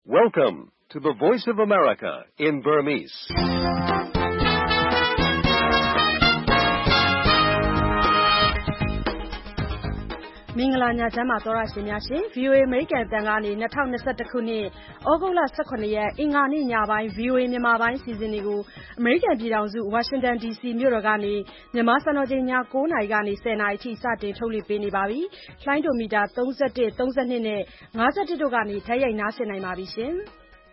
Welcome to the Voice of America in Burmese. ။မင်္ဂလာညချမ်းပါသောရရှင်များရှင် VOA အမေရိကန်တန်ကနေ2021ခုနှစ်ဩဂုတ်လ18ရက်အင်္ဂါနေ့ညပိုင်း VOA မြန်မာပိုင်းစီစဉ်တွေကိုအမေရိကန်ပြည်ထောင်စု Washington DC မြို့တော်ကနေမြန်မာစံတော်ချိန်ည9:00နာရီကနေ10:00နာရီအထိစတင်ထုတ်လွှင့်ပေးနေပါပြီ။လှိုင်းဒိုမီတာ31 32နဲ့51တို့ကနေဓာတ်ရိုက်နားဆင်နိုင်ပါပြီရှင်။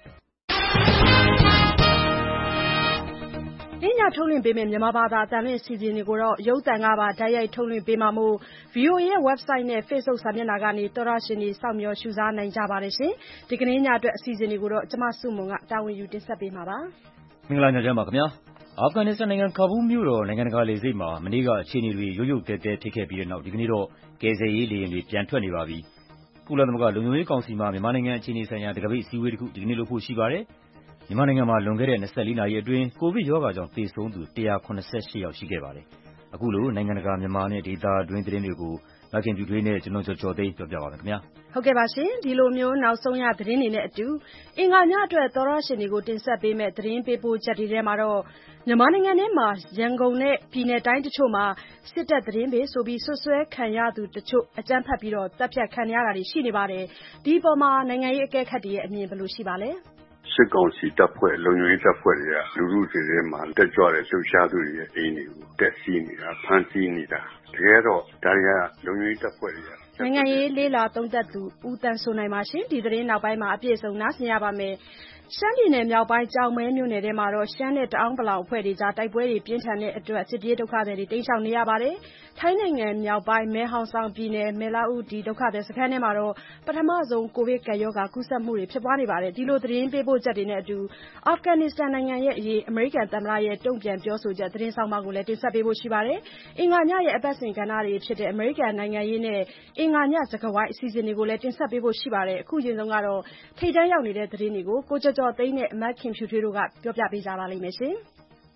ညထုတ်လွှင့်ပေးမယ့်မြန်မာဘာသာအသံလွှင့်အစီအစဉ်တွေကိုတော့ရုပ်သံကပါဓာတ်ရိုက်ထုတ်လွှင့်ပေးမှာမို့ VOA ရဲ့ website နဲ့ Facebook စာမျက်နှာကနေသောရရှင်တွေစောင့်မျှော်ရှုစားနိုင်ကြပါတယ်ရှင်။ဒီကနေ့ညအတွက်အစီအစဉ်တွေကိုတော့ကျမစုမုံကတာဝန်ယူတင်ဆက်ပေးမှာပါ။မင်္ဂလာညချမ်းပါခင်ဗျာ။အာဖဂန်နစ္စတန်နိုင်ငံကာဘူးမြို့တော်နိုင်ငံတကာလေဆိပ်မှာမနေ့ကအခြေအနေတွေရုတ်ရုတ်သဲသဲဖြစ်ခဲ့ပြီးတဲ့နောက်ဒီကနေ့တော့ကယ်ဆယ်ရေးလေယာဉ်တွေပြန်ထွက်နေပါပြီ။ကုလသမဂ္ဂလုံခြုံရေးကောင်စီမှာမြန်မာနိုင်ငံအခြေအနေဆိုင်ရာတံခါးပိတ်အစည်းအဝေးတစ်ခုဒီကနေ့လုပ်ဖို့ရှိပါတယ်။မြန်မာနိုင်ငံမှာလွန်ခဲ့တဲ့24နာရီအတွင်းကိုဗစ်ရောဂါကြောင့်သေဆုံးသူ188ယောက်ရှိခဲ့ပါတယ်။အခုလိုနိုင်ငံတကာမြန်မာနဲ့ဒေသတွင်းသတင်းတွေကိုမခင်ပြူထွေးနဲ့ကျွန်တော်ကျော်သိန်းပြောပြပါမယ်ခင်ဗျာ။ဟုတ်ကဲ့ပါရှင်ဒီလိုမျိုးနောက်ဆုံးရသတင်းတွေနဲ့အတူအင်္ဂါညအတွက်သောရရှင်တွေကိုတင်ဆက်ပေးမယ့်သတင်းပေးပို့ချက်တွေထဲမှာတော့မြန်မာနိုင်ငံထဲမှာရန်ကုန်နဲ့ပြည်내တိုင်းတချို့မှာစစ်တပ်သတင်းပေးဆိုပြီးဆွဆွဲခံရသူတချို့အကြမ်းဖက်ပြီးတော့တပ်ဖြတ်ခံရတာတွေရှိနေပါတယ်။ဒီအပေါ်မှာနိုင်ငံရေးအကဲခတ်တွေရဲ့အမြင်ဘယ်လိုရှိပါလဲ။စစ်ကောင်စီတပ်ဖွဲ့လုံခြုံရေးတပ်ဖွဲ့တွေကလူထုတွေထဲမှာတက်ကြွတဲ့လှုပ်ရှားသူတွေရဲ့အိမ်တွေကိုတက်စီးနေတာဖမ်းဆီးနေတာတကယ်တော့ဒါတွေကလုံခြုံရေးတပ်ဖွဲ့တွေကနိုင်ငံရေးလေးလာသုံးသက်သူဦးတန်းစိုးနိုင်ပါရှင်ဒီသတင်းနောက်ပိုင်းမှာအပြည့်အစုံနားဆင်ရပါမယ်ရှမ်းပြည်နယ်မြောက်ပိုင်းကြောင်မဲမြို့နယ်ထဲမှာတော့ရှမ်းနဲ့တအောင်းပလောင်အဖွဲ့တွေကြားတိုက်ပွဲတွေပြင်းထန်တဲ့အတွက်စစ်ပြေးဒုက္ခသည်တွေတိမ်းရှောင်နေရပါတယ်။ထိုင်းနိုင်ငံမြောက်ပိုင်းမဲဟောင်ဆောင်ပြည်နယ်မဲလာဥဒီဒုက္ခသည်စခန်းထဲမှာတော့ပထမဆုံးကိုဗစ်ကပ်ရောဂါကူးစက်မှုတွေဖြစ်ပွားနေပါတယ်။ဒီလိုသတင်းပေးပို့ချက်တွေနဲ့အတူအာဖဂန်နစ္စတန်နိုင်ငံရဲ့အရေးအမေရိကန်သမ္မတရဲ့တုံ့ပြန်ပြောဆိုချက်သတင်းဆောင်မကိုလည်းတင်ဆက်ပေးဖို့ရှိပါတယ်။အင်္ဂါညရဲ့အပတ်စဉ်ကဏ္ဍတွေဖြစ်တဲ့အမေရိကန်နိုင်ငံရေးနဲ့အင်္ဂါညစကားဝိုင်းအစီအစဉ်တွေကိုလည်းတင်ဆက်ပေးဖို့ရှိပါတယ်။အခုချိန်ဆုံးကတော့ထိပ်တန်းရောက်နေတဲ့သတင်းတွေကိုကိုကျော်သိန်းနဲ့မခင်ဖြူထွေးတို့ကပြောပြပေးကြပါလိမ့်မယ်ရှင်။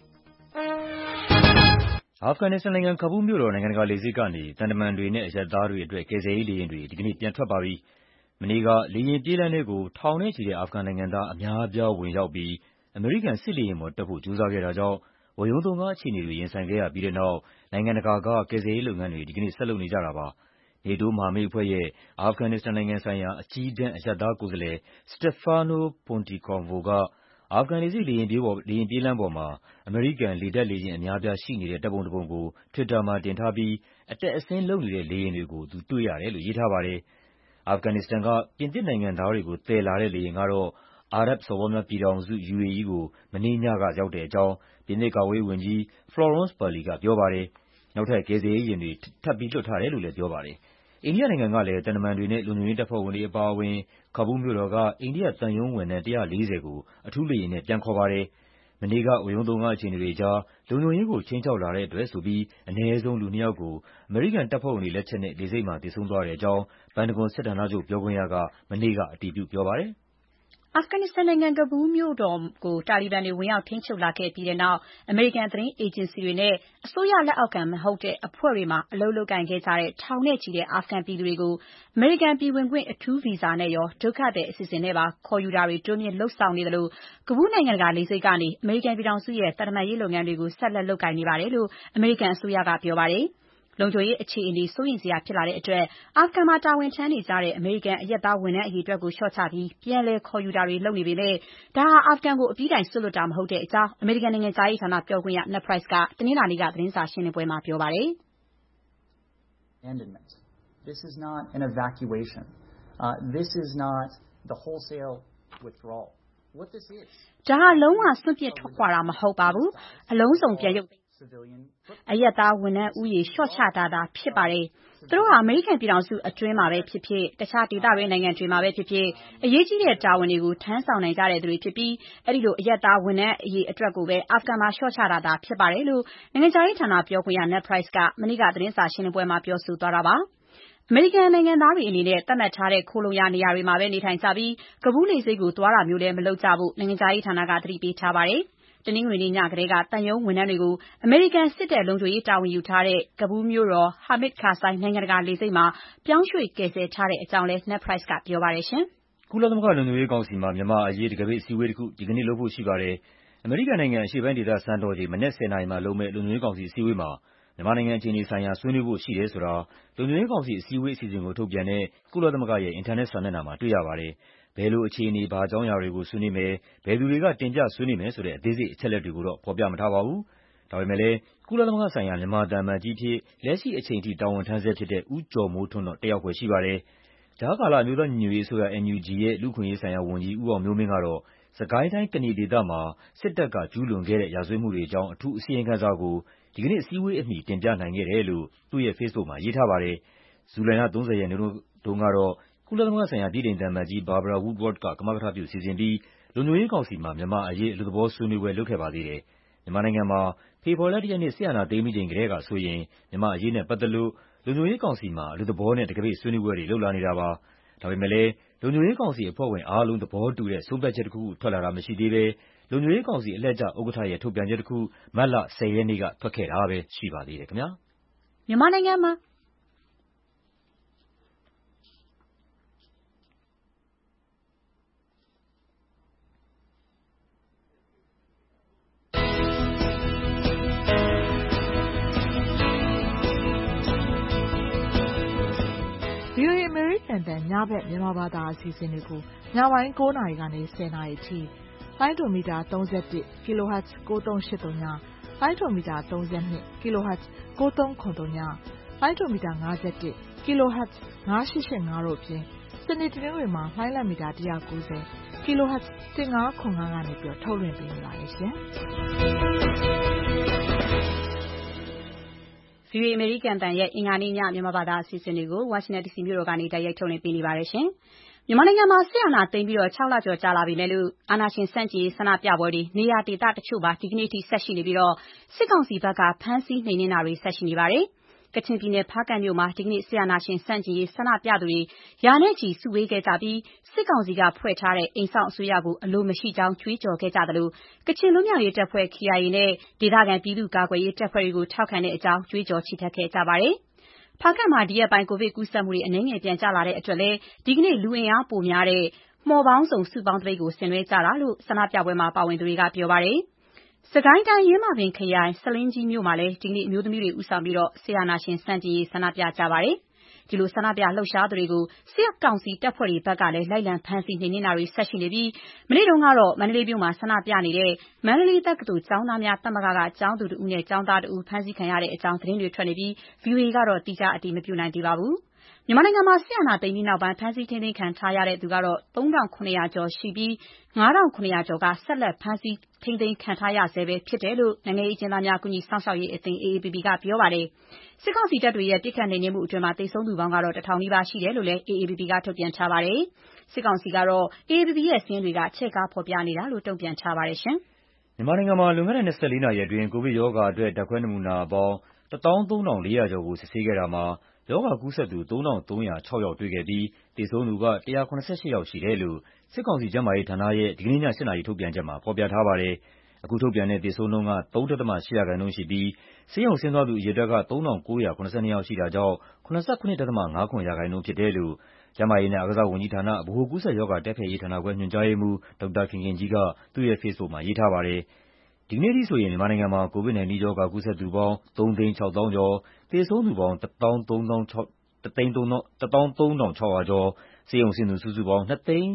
အာဖဂန်နစ္စတန်နိုင်ငံကာဘူးမြို့တော်နိုင်ငံတကာလေဆိပ်ကနေတန်တမန်တွေနဲ့အရပ်သားတွေအတွက်ကယ်ဆယ်ရေးလေယာဉ်တွေဒီကနေ့ပြန်ထွက်ပါပြီ။မနေ့ကလေယာဉ်ပြေးလမ်းတွေကိုထောင်နဲ့ချီတဲ့အာဖဂန်နိုင်ငံသားအများအပြားဝင်ရောက်ပြီးအမေရိကန်စစ်လေယာဉ်ပေါ်တက်ဖို့ကြိုးစားခဲ့တာကြောင့်ဝရုန်းသုန်းကားအခြေအနေတွေရင်ဆိုင်ခဲ့ရပြီးတဲ့နောက်နိုင်ငံတကာကကယ်ဆယ်ရေးလုပ်ငန်းတွေဒီကနေ့ဆက်လုပ်နေကြတာပါ။နေတိုးမဟာမိတ်အဖွဲ့ရဲ့အာဖဂန်နစ္စတန်နိုင်ငံဆိုင်ရာအကြီးတန်းအရပ်သားကိုယ်စားလှယ် Stefano Pontecorvo ကအာဖဂန်လေဆိပ်လေယာဉ်ပြေးလမ်းပေါ်မှာအမေရိကန်လေတပ်လေယာဉ်အများအပြားရှိနေတဲ့ဓာတ်ပုံတစ်ပုံကို Twitter မှာတင်ထားပြီးအတက်အဆင်းလုပ်နေတဲ့လေယာဉ်တွေကိုသူတွေ့ရတယ်လို့ရေးထားပါတယ်။အာဖဂန်နစ္စတန်ကပြင်သစ်နိုင်ငံသားတွေကိုသယ်လာတဲ့လေယာဉ်ကတော့အာရပ်စော်ဘွားများပြည်ထောင်စု UAE ကိုမနေ့ညကရောက်တဲ့အကြောင်းပြင်သစ်ကာကွယ်ရေးဝန်ကြီး Florence Parly ကပြောပါတယ်။နောက်ထပ်ကယ်ဆယ်ရေးယာဉ်တွေထပ်ပြီးလွှတ်ထားတယ်လို့လည်းပြောပါတယ်။အိန္ဒိယနိုင်ငံကလည်းတန်တမန်တွေနဲ့လုံခြုံရေးတပ်ဖွဲ့ဝင်တွေအပါအဝင်ကာဘူးမြို့တော်ကအိန္ဒိယသံရုံးဝန်ထမ်း140ကိုအထူးလေယာဉ်နဲ့ပြန်ခေါ်ပါတယ်။မနေ့ကဝရုန်းသုန်းကားအခြေအနေတွေကြားလုံခြုံရေးကိုခြိမ်းခြောက်လာတဲ့အတွက်ဆိုပြီးအနည်းဆုံးလူ2ယောက်ကိုအမေရိကန်တပ်ဖွဲ့ဝင်တွေလက်ချက်နဲ့လေဆိပ်မှာသေဆုံးသွားတဲ့အကြောင်းပန်တဂွန်စစ်ဌာနချုပ်ပြောခွင့်ရကမနေ့ကအတည်ပြုပြောပါတယ်။အာဖဂန်နစ္စတန်နိုင်ငံကာဘူးမြို့တော်ကိုတာလီဘန်တွေဝင်ရောက်ထိန်းချုပ်လာခဲ့ပြီးတဲ့နောက်အမေရိကန်သတင်းအေဂျင်စီတွေနဲ့အစိုးရလက်အောက်ခံမဟုတ်တဲ့အဖွဲ့တွေမှာအလုပ်လုပ်ကိုင်ခဲ့ကြတဲ့ထောင်နဲ့ချီတဲ့အာဖဂန်ပြည်သူတွေကိုအမေရိကန်ပြည်ဝင်ခွင့်အထူးဗီဇာနဲ့ရောဒုက္ခသည်အစီအစဉ်နဲ့ပါခေါ်ယူတာတွေတိုးမြင့်လုပ်ဆောင်နေသလိုကာဘူးနိုင်ငံတကာလေဆိပ်ကနေအမေရိကန်ပြည်ထောင်စုရဲ့သံတမန်ရေးလုပ်ငန်းတွေကိုဆက်လက်လုပ်ကိုင်နေပါတယ်လို့အမေရိကန်အစိုးရကပြောပါတယ်။လုံခြုံရေးအခြေအနေစိုးရိမ်စရာဖြစ်လာတဲ့အတွက်အာဖဂန်မှာတာဝန်ထမ်းနေကြတဲ့အမေရိကန်အရပ်သားဝန်ထမ်းအရေအတွက်ကိုလျှော့ချပြီးပြန်လည်ခေါ်ယူတာတွေလုပ်နေပေမဲ့ဒါဟာအာဖဂန်ကိုအပြီးတိုင်စွန့်လွှတ်တာမဟုတ်တဲ့အကြောင်းအမေရိကန်နိုင်ငံသားရေးဌာနပြောခွင့်ရ Ned Price ကတနင်္လာနေ့ကသတင်းစာရှင်းလင်းပွဲမှာပြောပါတယ်။ This is not an evacuation. This is not the wholesale withdrawal. What this is ဒါဟာလုံးဝစွန့်ပစ်ထွက်ခွာတာမဟုတ်ပါဘူး။အလုံးစုံပြန်ရုပ်အရပ်သားဝန်ထမ်းဦးရေလျှော့ချတာသာဖြစ်ပါတယ်။သူတို့ဟာအမေရိကန်ပြည်ထောင်စုအတွင်းမှာပဲဖြစ်ဖြစ်တခြားဒေသတွင်းနိုင်ငံတွေမှာပဲဖြစ်ဖြစ်အရေးကြီးတဲ့တာဝန်တွေကိုထမ်းဆောင်နိုင်ကြတဲ့သူတွေဖြစ်ပြီးအဲဒီလိုအရပ်သားဝန်ထမ်းအရေးအတွက်ကိုပဲအာဖဂန်မှာလျှော့ချတာသာဖြစ်ပါတယ်လို့နိုင်ငံခြားရေးဌာနပြောခွင့်ရ Ned Price ကမနေ့ကသတင်းစာရှင်းလင်းပွဲမှာပြောဆိုသွားတာပါ။အမေရိကန်နိုင်ငံသားတွေအနေနဲ့သတ်မှတ်ထားတဲ့ခိုလှုံရာနေရာတွေမှာပဲနေထိုင်ကြပြီးကာဘူးလေဆိပ်ကိုသွားတာမျိုးလည်းမလုပ်ကြဖို့နိုင်ငံခြားရေးဌာနကသတိပေးထားပါတယ်။တနင်္ဂနွေနေ့ညကတည်းကသံရုံးဝန်ထမ်းတွေကိုအမေရိကန်စစ်တပ်လုံခြုံရေးတာဝန်ယူထားတဲ့ကာဘူးမြို့တော် Hamid Karzai နိုင်ငံတကာလေဆိပ်မှာပြောင်းရွှေ့ကယ်ဆယ်ထားတဲ့အကြောင်းလည်း Ned Price ကပြောပါတယ်ရှင်။ကုလသမဂ္ဂလုံခြုံရေးကောင်စီမှာမြန်မာ့အရေးတံခါးပိတ်အစည်းအဝေးတခုဒီကနေ့လုပ်ဖို့ရှိပါတယ်။အမေရိကန်နိုင်ငံအရှေ့ပိုင်းဒေသစံတော်ချိန်မနက် 10 နာရီမှာလုပ်မယ့်လုံခြုံရေးကောင်စီအစည်းအဝေးမှာမြန်မာနိုင်ငံအခြေအနေဆိုင်ရာဆွေးနွေးဖို့ရှိတယ်ဆိုတာလုံခြုံရေးကောင်စီအစည်းအဝေးအစီအစဉ်ကိုထုတ်ပြန်တဲ့ကုလသမဂ္ဂရဲ့အင်တာနက်စာမျက်နှာမှာတွေ့ရပါတယ်။ဘယ်လိုအခြေအနေဘာအကြောင်းအရာတွေကိုဆွေးနွေးမယ်၊ဘယ်သူတွေကတင်ပြဆွေးနွေးမယ်ဆိုတဲ့အသေးစိတ်အချက်အလက်တွေကိုတော့ဖော်ပြမထားပါဘူး။ဒါပေမဲ့လည်းကုလသမဂ္ဂဆိုင်ရာမြန်မာသံအမတ်ကြီးအဖြစ်လက်ရှိအချိန်ထိတာဝန်ထမ်းဆဲဖြစ်တဲ့ဦးကျော်မိုးထွန်းတော့တက်ရောက်ဖွယ်ရှိပါတယ်။ကြားကာလအမျိုးသားညီညွတ်ရေးအစိုးရ NUG ရဲ့လူ့အခွင့်အရေးဆိုင်ရာဝန်ကြီးဦးအောင်မျိုးမင်းကတော့စစ်ကိုင်းတိုင်းကနီဒေသမှာစစ်တပ်ကကျူးလွန်ခဲ့တဲ့ရာဇဝတ်မှုတွေအကြောင်းအထူးအစီရင်ခံစာကိုဒီကနေ့အစည်းအဝေးအမီတင်ပြနိုင်ခဲ့တယ်လို့သူ့ရဲ့ Facebook မှာရေးထားပါတယ်။ဇူလိုင်လ 30 ရက်နေ့တုန်းကတော့ကုလသမဂ္ဂဆိုင်ရာဗြိတိန်သံအမတ်ကြီး Barbara Woodward ကကမကထပြုစီစဉ်ပြီးလုံခြုံရေးကောင်စီမှာမြန်မာအရေးအလွတ်သဘောဆွေးနွေးပွဲလုပ်ခဲ့ပါသေးတယ်။မြန်မာနိုင်ငံမှာဖေဖော်ဝါရီလ 1 ရက်နေ့စစ်အာဏာသိမ်းပြီးချိန်ကတည်းကဆိုရင်မြန်မာ့အရေးနဲ့ပတ်သက်လို့လုံခြုံရေးကောင်စီမှာအလွတ်သဘောနဲ့တံခါးပိတ်ဆွေးနွေးပွဲတွေလုပ်လာနေတာပါ။ဒါပေမဲ့လည်းလုံခြုံရေးကောင်စီအဖွဲ့ဝင်အားလုံးသဘောတူတဲ့ဆုံးဖြတ်ချက်တခုခုထွက်လာတာမရှိသေးဘဲလုံခြုံရေးကောင်စီအလှည့်ကျဥက္ကဋ္ဌရဲ့ထုတ်ပြန်ချက်တခုမတ်လ 10 ရက်နေ့ကထွက်ခဲ့တာပဲရှိပါသေးတယ်ခင်ဗျာ။မြန်မာနိုင်ငံမှာ VOA အမေရိကန်တန်ညဘက်မြန်မာဘာသာအစီအစဉ်တွေကိုညပိုင်း 9 နာရီကနေ 10 နာရီအထိလိုင်းဒိုမီတာ 31 kHz 9383ညလိုင်းဒိုမီတာ 32 kHz 9393ညလိုင်းဒိုမီတာ 51 kHz 9885တို့အပြင်စနေတနင်္ဂနွေမှာလိုင်းလံမီတာ 190 kHz 1505ကနေထုတ်လွှင့်ပေးနေပါတယ်ရှင်။ VOA အမေရိကန်တန်ရဲ့အင်္ဂါနေ့ညမြန်မာဘာသာအစီအစဉ်တွေကိုဝါရှင်တန် DC မြို့တော်ကနေတိုက်ရိုက်ထုတ်လွှင့်ပေးနေပါတယ်ရှင်။မြန်မာနိုင်ငံမှာစစ်အာဏာသိမ်းပြီး6 လကျော်ကြာလာပြီမဲ့လို့အာဏာရှင်ဆန့်ကျင်ရေးဆန္ဒပြပွဲတွေနေရာဒေသတချို့မှာဒီကနေ့ထိဆက်ရှိနေပြီးစစ်ကောင်စီဘက်ကဖမ်းဆီးနှိမ်နင်းတာတွေဆက်ရှိနေပါတယ်။ကချင်ပြည်နယ်ဖားကန့်မြို့မှာဒီကနေ့စစ်အာဏာရှင်ဆန့်ကျင်ရေးဆန္ဒပြသူတွေရာနဲ့ချီစုဝေးခဲ့ကြပြီးစစ်ကောင်စီကဖွဲ့ထားတဲ့အိမ်စောင့်အစိုးရကိုအလိုမရှိကြောင်းကြွေးကြော်ခဲ့ကြသလိုကချင်လွတ်မြောက်ရေးတပ်ဖွဲ့ KIA နဲ့ဒေသခံပြည်သူ့ကာကွယ်ရေးတပ်ဖွဲ့တွေကိုထောက်ခံတဲ့အကြောင်းကြွေးကြော်ချီတက်ခဲ့ကြပါတယ်။ဖားကန့်မှာဒီရက်ပိုင်းကိုဗစ်ကူးစက်မှုတွေအနည်းငယ်ပြန်ကျလာတဲ့အတွက်လည်းဒီကနေ့လူအင်အားပိုများတဲ့မှော်ပေါင်းစုံစုပေါင်းသပိတ်ကိုဆင်နွှဲကြတာလို့ဆန္ဒပြပွဲမှာပါဝင်သူတွေကပြောပါတယ်။စကိုင်းတိုင်းယင်းမာပင်ခရိုင်ဆားလင်းကြီးမြို့မှာလည်းဒီကနေ့အမျိုးသမီးတွေဦးဆောင်ပြီးစစ်အာဏာရှင်ဆန့်ကျင်ရေးဆန္ဒပြကြပါတယ်။ဒီလိုဆန္ဒပြလှုပ်ရှားသူတွေကိုစစ်ကောင်စီတပ်ဖွဲ့တွေဘက်ကလည်းလိုက်လံဖမ်းဆီးနှိမ်နင်းတာတွေဆက်ရှိနေပြီးမနေ့တုန်းကတော့မန္တလေးမြို့မှာဆန္ဒပြနေတဲ့မန္တလေးတက္ကသိုလ်ကျောင်းသားများသမဂ္ဂကကျောင်းသူတဦးနဲ့ကျောင်းသားတဦးဖမ်းဆီးခံရတဲ့အကြောင်းသတင်းတွေထွက်နေပြီး VOA ကတော့တိကျအတည်မပြုနိုင်သေးပါဘူး။မြန်မာနိုင်ငံမှာစစ်အာဏာသိမ်းပြီးနောက်ပိုင်းဖမ်းဆီးထိန်းသိမ်းခံထားရသူကတော့3700ကျော်ရှိပြီး5700ကျော်ကဆက်လက်ဖမ်းဆီးထိန်းသိမ်းခံထားရဆဲပဲဖြစ်တယ်လို့နိုင်ငံရေးအကျဉ်းသားများကူညီစောင့်ရှောက်ရေးအသင်း AAPP ကပြောပါတယ်။စစ်ကောင်စီတပ်တွေရဲ့ပစ်ခတ်နှိမ်နင်းမှုအတွင်းသေဆုံးသူပေါင်းကတော့1000နီးပါးရှိတယ်လို့လည်း AAPP ကထုတ်ပြန်ထားပါတယ်။စစ်ကောင်စီကတော့ AAPP ရဲ့စာရင်းတွေကချဲ့ကားဖော်ပြနေတာလို့တုံ့ပြန်ထားပါတယ်ရှင်။မြန်မာနိုင်ငံမှာလွန်ခဲ့တဲ့24နာရီအတွင်းကိုဗစ်ရောဂါအတွက်ဓာတ်ခွဲနမူနာပေါင်း13400ကျော်ကိုစစ်ဆေးခဲ့တာမှာရောဂါကူးစက်သူ3306ယောက်တွေ့ခဲ့ပြီးသေဆုံးသူက188ယောက်ရှိတယ်လို့စစ်ကောင်စီကျန်းမာရေးဌာနရဲ့ဒီကနေ့ည8နာရီထုတ်ပြန်ချက်မှာဖော်ပြထားပါတယ်။အခုထုတ်ပြန်တဲ့သေဆုံးနှုန်းက 3.8% ရှိပြီးဆေးရုံဆင်းသွားသူအရေအတွက်က3982ယောက်ရှိတာကြောင့် 79.59% ဖြစ်တယ်လို့ကျန်းမာရေးနဲ့အားကစားဝန်ကြီးဌာနဗဟိုကူးစက်ရောဂါတိုက်ဖျက်ရေးဌာနခွဲညွှန်ကြားရေးမှူးဒေါက်တာခင်ခင်ကြီးကသူ့ရဲ့ Facebook မှာရေးထားပါတယ်။ဒီကနေ့ထိဆိုရင်မြန်မာနိုင်ငံမှာ COVID-19 ရောဂါကူးစက်သူပေါင်း360,000 ကျော်၊သေဆုံးသူပေါင်း136,000ကျော်၊ဆေးရုံဆင်းသူစုစုပေါင်း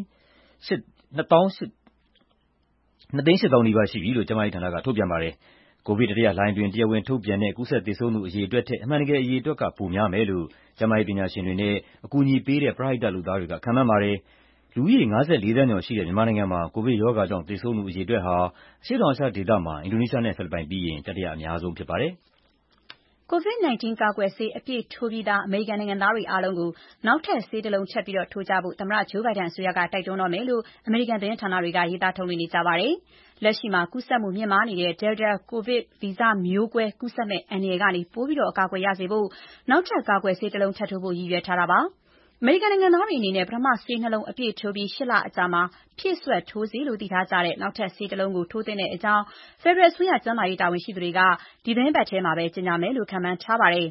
2,800,000 နီးပါးရှိပြီလို့ကျန်းမာရေးဌာနကထုတ်ပြန်ပါတယ်။ကိုဗစ်တတိယလှိုင်းအတွင်းတရားဝင်ထုတ်ပြန်တဲ့ကူးစက်သေဆုံးသူအရေအတွက်ထက်အမှန်တကယ်အရေအတွက်ကပိုများမယ်လို့ကျန်းမာရေးပညာရှင်တွေနဲ့အကူအညီပေးတဲ့ပရဟိတလုပ်သားတွေကခန့်မှန်းပါတယ်။လူဦးရေ54သန်းကျော်ရှိတဲ့မြန်မာနိုင်ငံမှာကိုဗစ်ရောဂါကြောင့်သေဆုံးသူအရေအတွက်ဟာအရှေ့တောင်အာရှဒေသမှာအင်ဒိုနီးရှားနဲ့ဖိလစ်ပိုင်ပြီးရင်တတိယအများဆုံးဖြစ်ပါတယ်။ COVID-19 ကာကွယ်ဆေးအပြည့်ထိုးပြီးသားအမေရိကန်နိုင်ငံသားတွေအားလုံးကိုနောက်ထပ်ဆေးတစ်လုံးထပ်ထိုးကြဖို့သမ္မတဂျိုးဘိုင်ဒန်အစိုးရကတိုက်တွန်းတော့မယ်လို့အမေရိကန်သတင်းဌာနတွေကရေးသားထုတ်လွှင့်နေကြပါတယ်။လက်ရှိမှာကူးစက်မှုမြင့်မားနေတဲ့ Delta ကိုဗစ်ဗီဇမျိုးကွဲကူးစက်မယ့်အန္တရာယ်ကနေပိုပြီးအကာအကွယ်ရစေဖို့နောက်ထပ်ကာကွယ်ဆေးတစ်လုံးထပ်ထိုးဖို့ရည်ရွယ်ထားတာပါ။အမေရိကန်နိုင်ငံသားတွေအနေနဲ့ပထမဆေး2လုံးအပြည့်ထိုးပြီး8လအကြာမှာဖြည့်စွက်ထိုးဆေးလို့သိထားကြတဲ့နောက်ထပ်ဆေးတစ်လုံးကိုထိုးသင့်တဲ့အကြောင်းဖက်ဒရယ်အစိုးရကျန်းမာရေးတာဝန်ရှိသူတွေကဒီသီတင်းပတ်ထဲမှာပဲကြေညာမယ်လို့ခန့်မှန်းထားပါတယ်။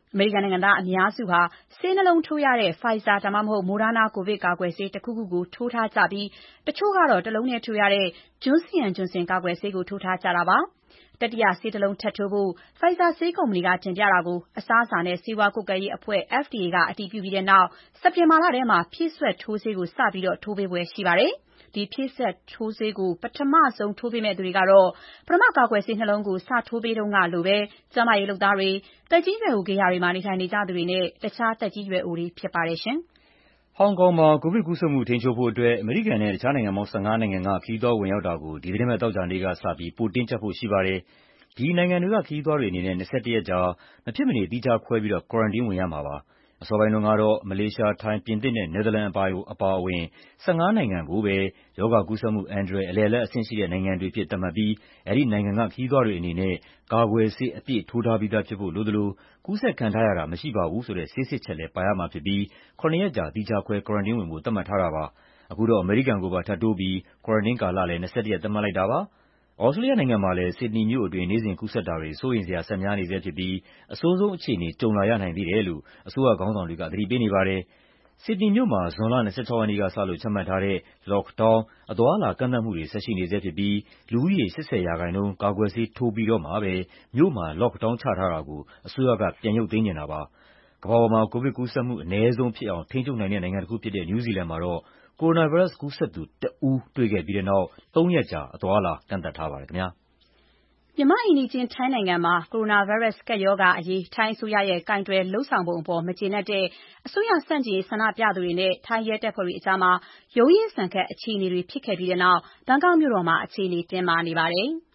အမေရိကန်နိုင်ငံသားအများစုဟာဆေးနှလုံးထိုးရတဲ့ Pfizer ဒါမှမဟုတ် Moderna ကိုဗစ်ကာကွယ်ဆေးတစ်ခုခုကိုထိုးထားကြပြီးတချို့ကတော့တစ်လုံးတည်းထိုးရတဲ့ Johnson & Johnson ကာကွယ်ဆေးကိုထိုးထားကြတာပါ။တတိယဆေးတစ်လုံးထပ်ထိုးဖို့ Pfizer ဆေးကုမ္ပဏီကတင်ပြတာကိုအစားအစာနဲ့ဆေးဝါးကွပ်ကဲရေးအဖွဲ့ FDA ကအတည်ပြုပြီးတဲ့နောက်စက်တင်ဘာလထဲမှာဖြည့်စွက်ထိုးဆေးကိုစပြီးထိုးပေးဖွယ်ရှိပါတယ်။ဒီဖြည့်စွက်ထိုးဆေးကိုပထမဆုံးထိုးပေးမယ့်သူတွေကတော့ပထမကာကွယ်ဆေးနှလုံးကိုစထိုးပေးတုန်းကလိုပဲကျန်းမာရေးလုပ်သားတွေသက်ကြီးရွယ်အိုဂေဟာတွေမှာနေထိုင်နေကြသူတွေနဲ့တခြားသက်ကြီးရွယ်အိုတွေဖြစ်ပါတယ်ရှင်။ဟောင်ကောင်မှာကိုဗစ်ကူးစက်မှုထိန်းချုပ်ဖို့အတွက်အမေရိကန်နဲ့တခြားနိုင်ငံပေါင်း15နိုင်ငံကခရီးသွားဝင်ရောက်တာကိုဒီသီတင်းပတ်သောကြာနေ့ကစပြီးပိုတင်းကျပ်ဖို့ရှိပါတယ်။ဒီနိုင်ငံတွေကခရီးသွားတွေအနေနဲ့21ရက်ကြာမဖြစ်မနေသီးခြားခွဲပြီးquarantine ဝင်ရမှာပါ။အစောပိုင်းတုန်းကတော့မလေးရှား၊ထိုင်း၊ပြင်သစ်နဲ့နယ်သာလန်အပါအဝင်15နိုင်ငံကိုပဲရောဂါကူးစက်မှုအန္တရာယ်အလယ်အလတ်အဆင့်ရှိတဲ့နိုင်ငံတွေအဖြစ်သတ်မှတ်ပြီးအဲဒီနိုင်ငံကခရီးသွားတွေအနေနဲ့ကာကွယ်ဆေးအပြည့်ထိုးထားပြီးသားဖြစ်ဖို့လိုသလိုကူးစက်ခံထားရတာမရှိပါဘူးဆိုတဲ့ဆေးစစ်ချက်လည်းပါရမှာဖြစ်ပြီး7 ရက်ကြာသီးခြားခွဲ quarantine ဝင်ဖို့သတ်မှတ်ထားတာပါ။အခုတော့အမေရိကန်ကိုပါထပ်တိုးပြီး quarantine ကာလလည်း21ရက်သတ်မှတ်လိုက်တာပါ။သြစတြေးလျနိုင်ငံမှာလည်းဆစ်ဒနီမြို့အတွင်းနေ့စဉ်ကူးစက်တာတွေစိုးရိမ်စရာဆက်များနေဆဲဖြစ်ပြီးအဆိုးဆုံးအခြေအနေကြုံလာရနိုင်သေးတယ်လို့အစိုးရခေါင်းဆောင်တွေကသတိပေးနေပါတယ်။ဆစ်ဒနီမြို့မှာဇွန်လ26ရက်နေ့ကစလို့ချမှတ်ထားတဲ့ lockdown အသွားအလာကန့်သတ်မှုတွေဆက်ရှိနေဆဲဖြစ်ပြီးလူဦးရေ80%ကာကွယ်ဆေးထိုးပြီးတော့မှပဲမြို့မှာ lockdown ချထားတာကိုအစိုးရကပြန်ရုပ်သိမ်းချင်တာပါ။ကမ္ဘာပေါ်မှာကိုဗစ်ကူးစက်မှုအနည်းဆုံးဖြစ်အောင်ထိန်းချုပ်နိုင်တဲ့နိုင်ငံတစ်ခုဖြစ်တဲ့နယူးဇီလန်မှာတော့ကိုရိုနာဗိုင်းရပ်စ်ကူးစက်သူ1ဦးတွေ့ခဲ့ပြီးတဲ့နောက်3ရက်ကြာအသွားအလာကန့်သတ်ထားပါတယ်ခင်ဗျာ။မြန်မာ့အိမ်နီးချင်းထိုင်းနိုင်ငံမှာကိုရိုနာဗိုင်းရပ်စ်ကပ်ရောဂါအရေးထိုင်းအစိုးရရဲ့ကိုင်တွယ်လုပ်ဆောင်ပုံအပေါ်မကျေနပ်တဲ့အစိုးရဆန့်ကျင်ရေးဆန္ဒပြသူတွေနဲ့ထိုင်းရဲတပ်ဖွဲ့တွေအကြားရုန်းရင်းဆန်ခတ်အခြေအနေတွေဖြစ်ခဲ့ပြီးတဲ့နောက်ဘန်ကောက်မြို့တော်မှာအခြေအနေတင်းမာနေပါတယ်။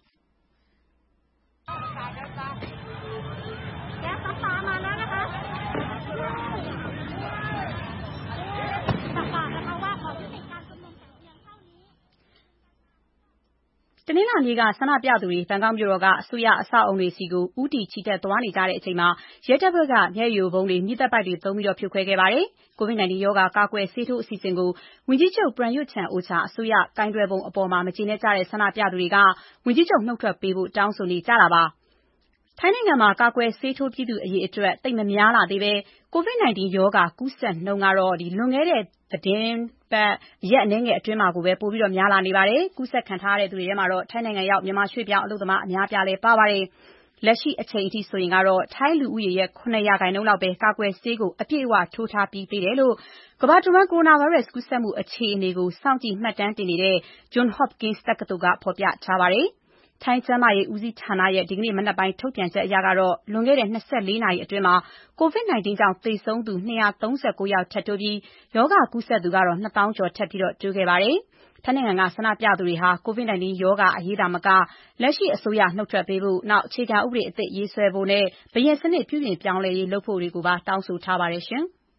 တနင်္လာနေ့ကဆန္ဒပြသူတွေဘန်ကောက်မြို့တော်ကအစိုးရအဆောက်အုံတွေဆီကိုဦးတည်ချီတက်သွားနေကြတဲ့အချိန်မှာရဲတပ်ဖွဲ့ကမျက်ရည်ယိုဗုံးတွေ၊မီးသတ်ပိုက်တွေသုံးပြီးဖြိုခွဲခဲ့ပါတယ်။ COVID-19 ရောဂါကာကွယ်ဆေးထိုးအစီအစဉ်ကိုဝန်ကြီးချုပ် Prayut Chan-o-cha အစိုးရကိုင်တွယ်ပုံအပေါ်မကျေနပ်ကြတဲ့ဆန္ဒပြသူတွေကဝန်ကြီးချုပ်နုတ်ထွက်ပေးဖို့တောင်းဆိုနေကြတာပါ။ထိုင်းနိုင်ငံမှာကာကွယ်ဆေးထိုးပြီးသူအရေအတွက်သိပ်မများလာသေးဘဲ COVID-19 ရောဂါကူးစက်နှုန်းကတော့လွန်ခဲ့တဲ့သီတင်းပတ်ရက်အနည်းငယ်အတွင်းမှာကိုပဲပိုပြီးများလာနေပါတယ်။ကူးစက်ခံထားရတဲ့သူတွေထဲမှာထိုင်းနိုင်ငံရောက်မြန်မာရွှေ့ပြောင်းအလုပ်သမားအများအပြားလည်းပါပါတယ်။လက်ရှိအချိန်အထိဆိုရင်ထိုင်းလူဦးရေရဲ့7% လောက်ပဲကာကွယ်ဆေးကိုအပြည့်အဝထိုးထားပြီးသေးတယ်လို့ကမ္ဘာတဝန်းကိုရိုနာဗိုင်းရပ်စ်ကူးစက်မှုအခြေအနေကိုစောင့်ကြည့်မှတ်တမ်းတင်နေတဲ့ Johns Hopkins တက္ကသိုလ်ကဖော်ပြထားပါတယ်။ထိုင်းကျန်းမာရေးဦးစီးဌာနရဲ့ဒီကနေ့မနက်ပိုင်းထုတ်ပြန်ချက်အရလွန်ခဲ့တဲ့24နာရီအတွင်း COVID-19 ကြောင့်သေဆုံးသူ239ယောက်ထပ်တိုးပြီးရောဂါကူးစက်သူ2000 ကျော်ထပ်တိုးခဲ့ပါတယ်။ထိုင်းနိုင်ငံကဆန္ဒပြသူတွေဟာ COVID-19 ရောဂါအရေးသာမကလက်ရှိအစိုးရနုတ်ထွက်ပေးဖို့၊အခြေခံဥပဒေအသစ်ရေးဆွဲဖို့နဲ့ဘုရင်စနစ်ပြုပြင်ပြောင်းလဲရေးလုပ်ဖို့တွေကိုပါတောင်းဆိုထားပါတယ်။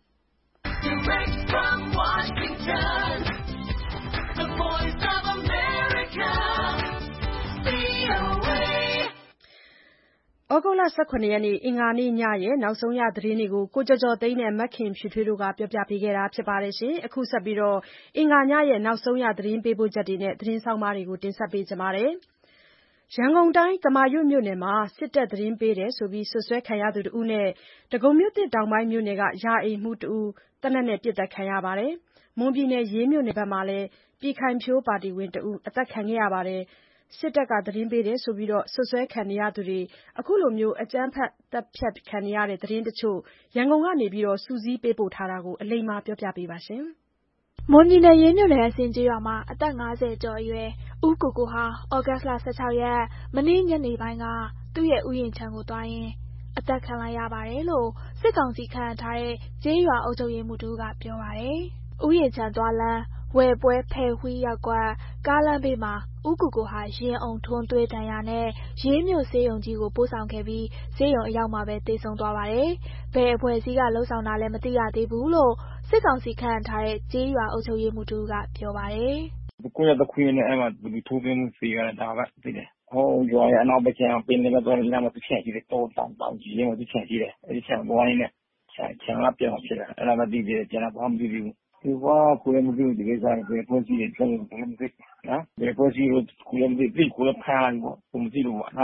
ဩဂုတ်လ18ရက်နေ့အင်္ဂါနေ့ညရဲ့နောက်ဆုံးရသတင်းတွေကိုကိုကျော်ကျော်သိန်းနဲ့မခင်ဖြူထွေးတို့ကပြောပြပေးခဲ့တာဖြစ်ပါတယ်။အခုဆက်ပြီးအင်္ဂါညရဲ့နောက်ဆုံးရသတင်းပေးပို့ချက်တွေနဲ့သတင်းဆောင်းပါးတွေကိုတင်ဆက်ပေးကြပါမယ်။ရန်ကုန်တိုင်းကမာရွတ်မြို့နယ်မှာစစ်တပ်သတင်းပေးတယ်ဆိုပြီးစွပ်စွဲခံရသူတဦးနဲ့ဒဂုံမြို့သစ်တောင်ပိုင်းမြို့နယ်ကရာအိမ်မှူးတဦးသေနတ်နဲ့ပစ်သတ်ခံရပါတယ်။မွန်ပြည်နယ်ရေးမြို့နယ်ဘက်မှာလည်းပြည်ခိုင်ဖြိုးပါတီဝင်တဦးအသတ်ခံခဲ့ရပါတယ်။စစ်တပ်ကသတင်းပေးတယ်ဆိုပြီးစွပ်စွဲခံနေရသူတွေအခုလိုအကြမ်းဖက်သတ်ဖြတ်ခံနေရတဲ့သတင်းတချို့ရန်ကုန်ကနေစုစည်းပေးပို့ထားတာကိုအလိမ္မာပြောပြပေးပါမယ်။မွန်ပြည်နယ်ရေးမြို့နယ်အစင်ကျေးရွာမှာအသက်50ကျော်အရွယ်ဦးကိုကိုဟာဩဂတ်လ16ရက်မနေ့ညနေပိုင်းကသူ့ရဲ့ဥယျာဉ်ခြံကိုသွားရင်းအသတ်ခံလိုက်ရပါတယ်လို့စစ်ကောင်စီခန့်ထားတဲ့ကျေးရွာအုပ်ချုပ်ရေးမှူးတို့ကပြောပါတယ်။ဥယျာဉ်ခြံသွားလမ်းဝယ်ပွဲဖယ်ဝီးရပ်ကွက်ကားလမ်းဘေးမှာဦးကိုကိုဟာရင်အုံထွန်းသွေးဒဏ်ရာနဲ့ရေးမြို့ဆေးရုံကြီးကိုပို့ဆောင်ခဲ့ပြီးဆေးရုံအရောက်မှာပဲသေဆုံးသွားပါတယ်။ဘယ်အဖွဲ့အစည်းကလှုပ်ဆောင်တာလဲမသိရသေးဘူးလို့စစ်ကောင်စီခန့်ထားတဲ့ကျေးရွာအုပ်ချုပ်ရေးမှူးတို့ကပြောပါတယ်။ကိုရတခွေးနဲ့အဲ့မှာသူထိုးသွင်းမှုဖေးရတာပဲသိတယ်။ဟောရွာရဲ့အနောက်ဘက်ကျန်ပင်လည်းတော့လမ်းမှာသူချန်ရှိတယ်တောတောင်ကြီးရဲ့သူချန်ရှိတယ်။အဲ့ဒီချန်ပေါ်ရင်းနဲ့ချန်ကပြောင်းဖြစ်တာအဲ့ဒါမှသိတယ်ကျန်တာဘာမှမသိဘူး။ဒီဘာကိုလည်းမသိဘူးဒီကိစ္စကိုပေါ်စီတယ်ကျွန်တော်လည်းမသိနော်။ဒီပေါ်စီကိုလည်းမသိကိုလည်းဖမ်းလိုက်ပေါ့ကိုမသိလို့ပါနော်။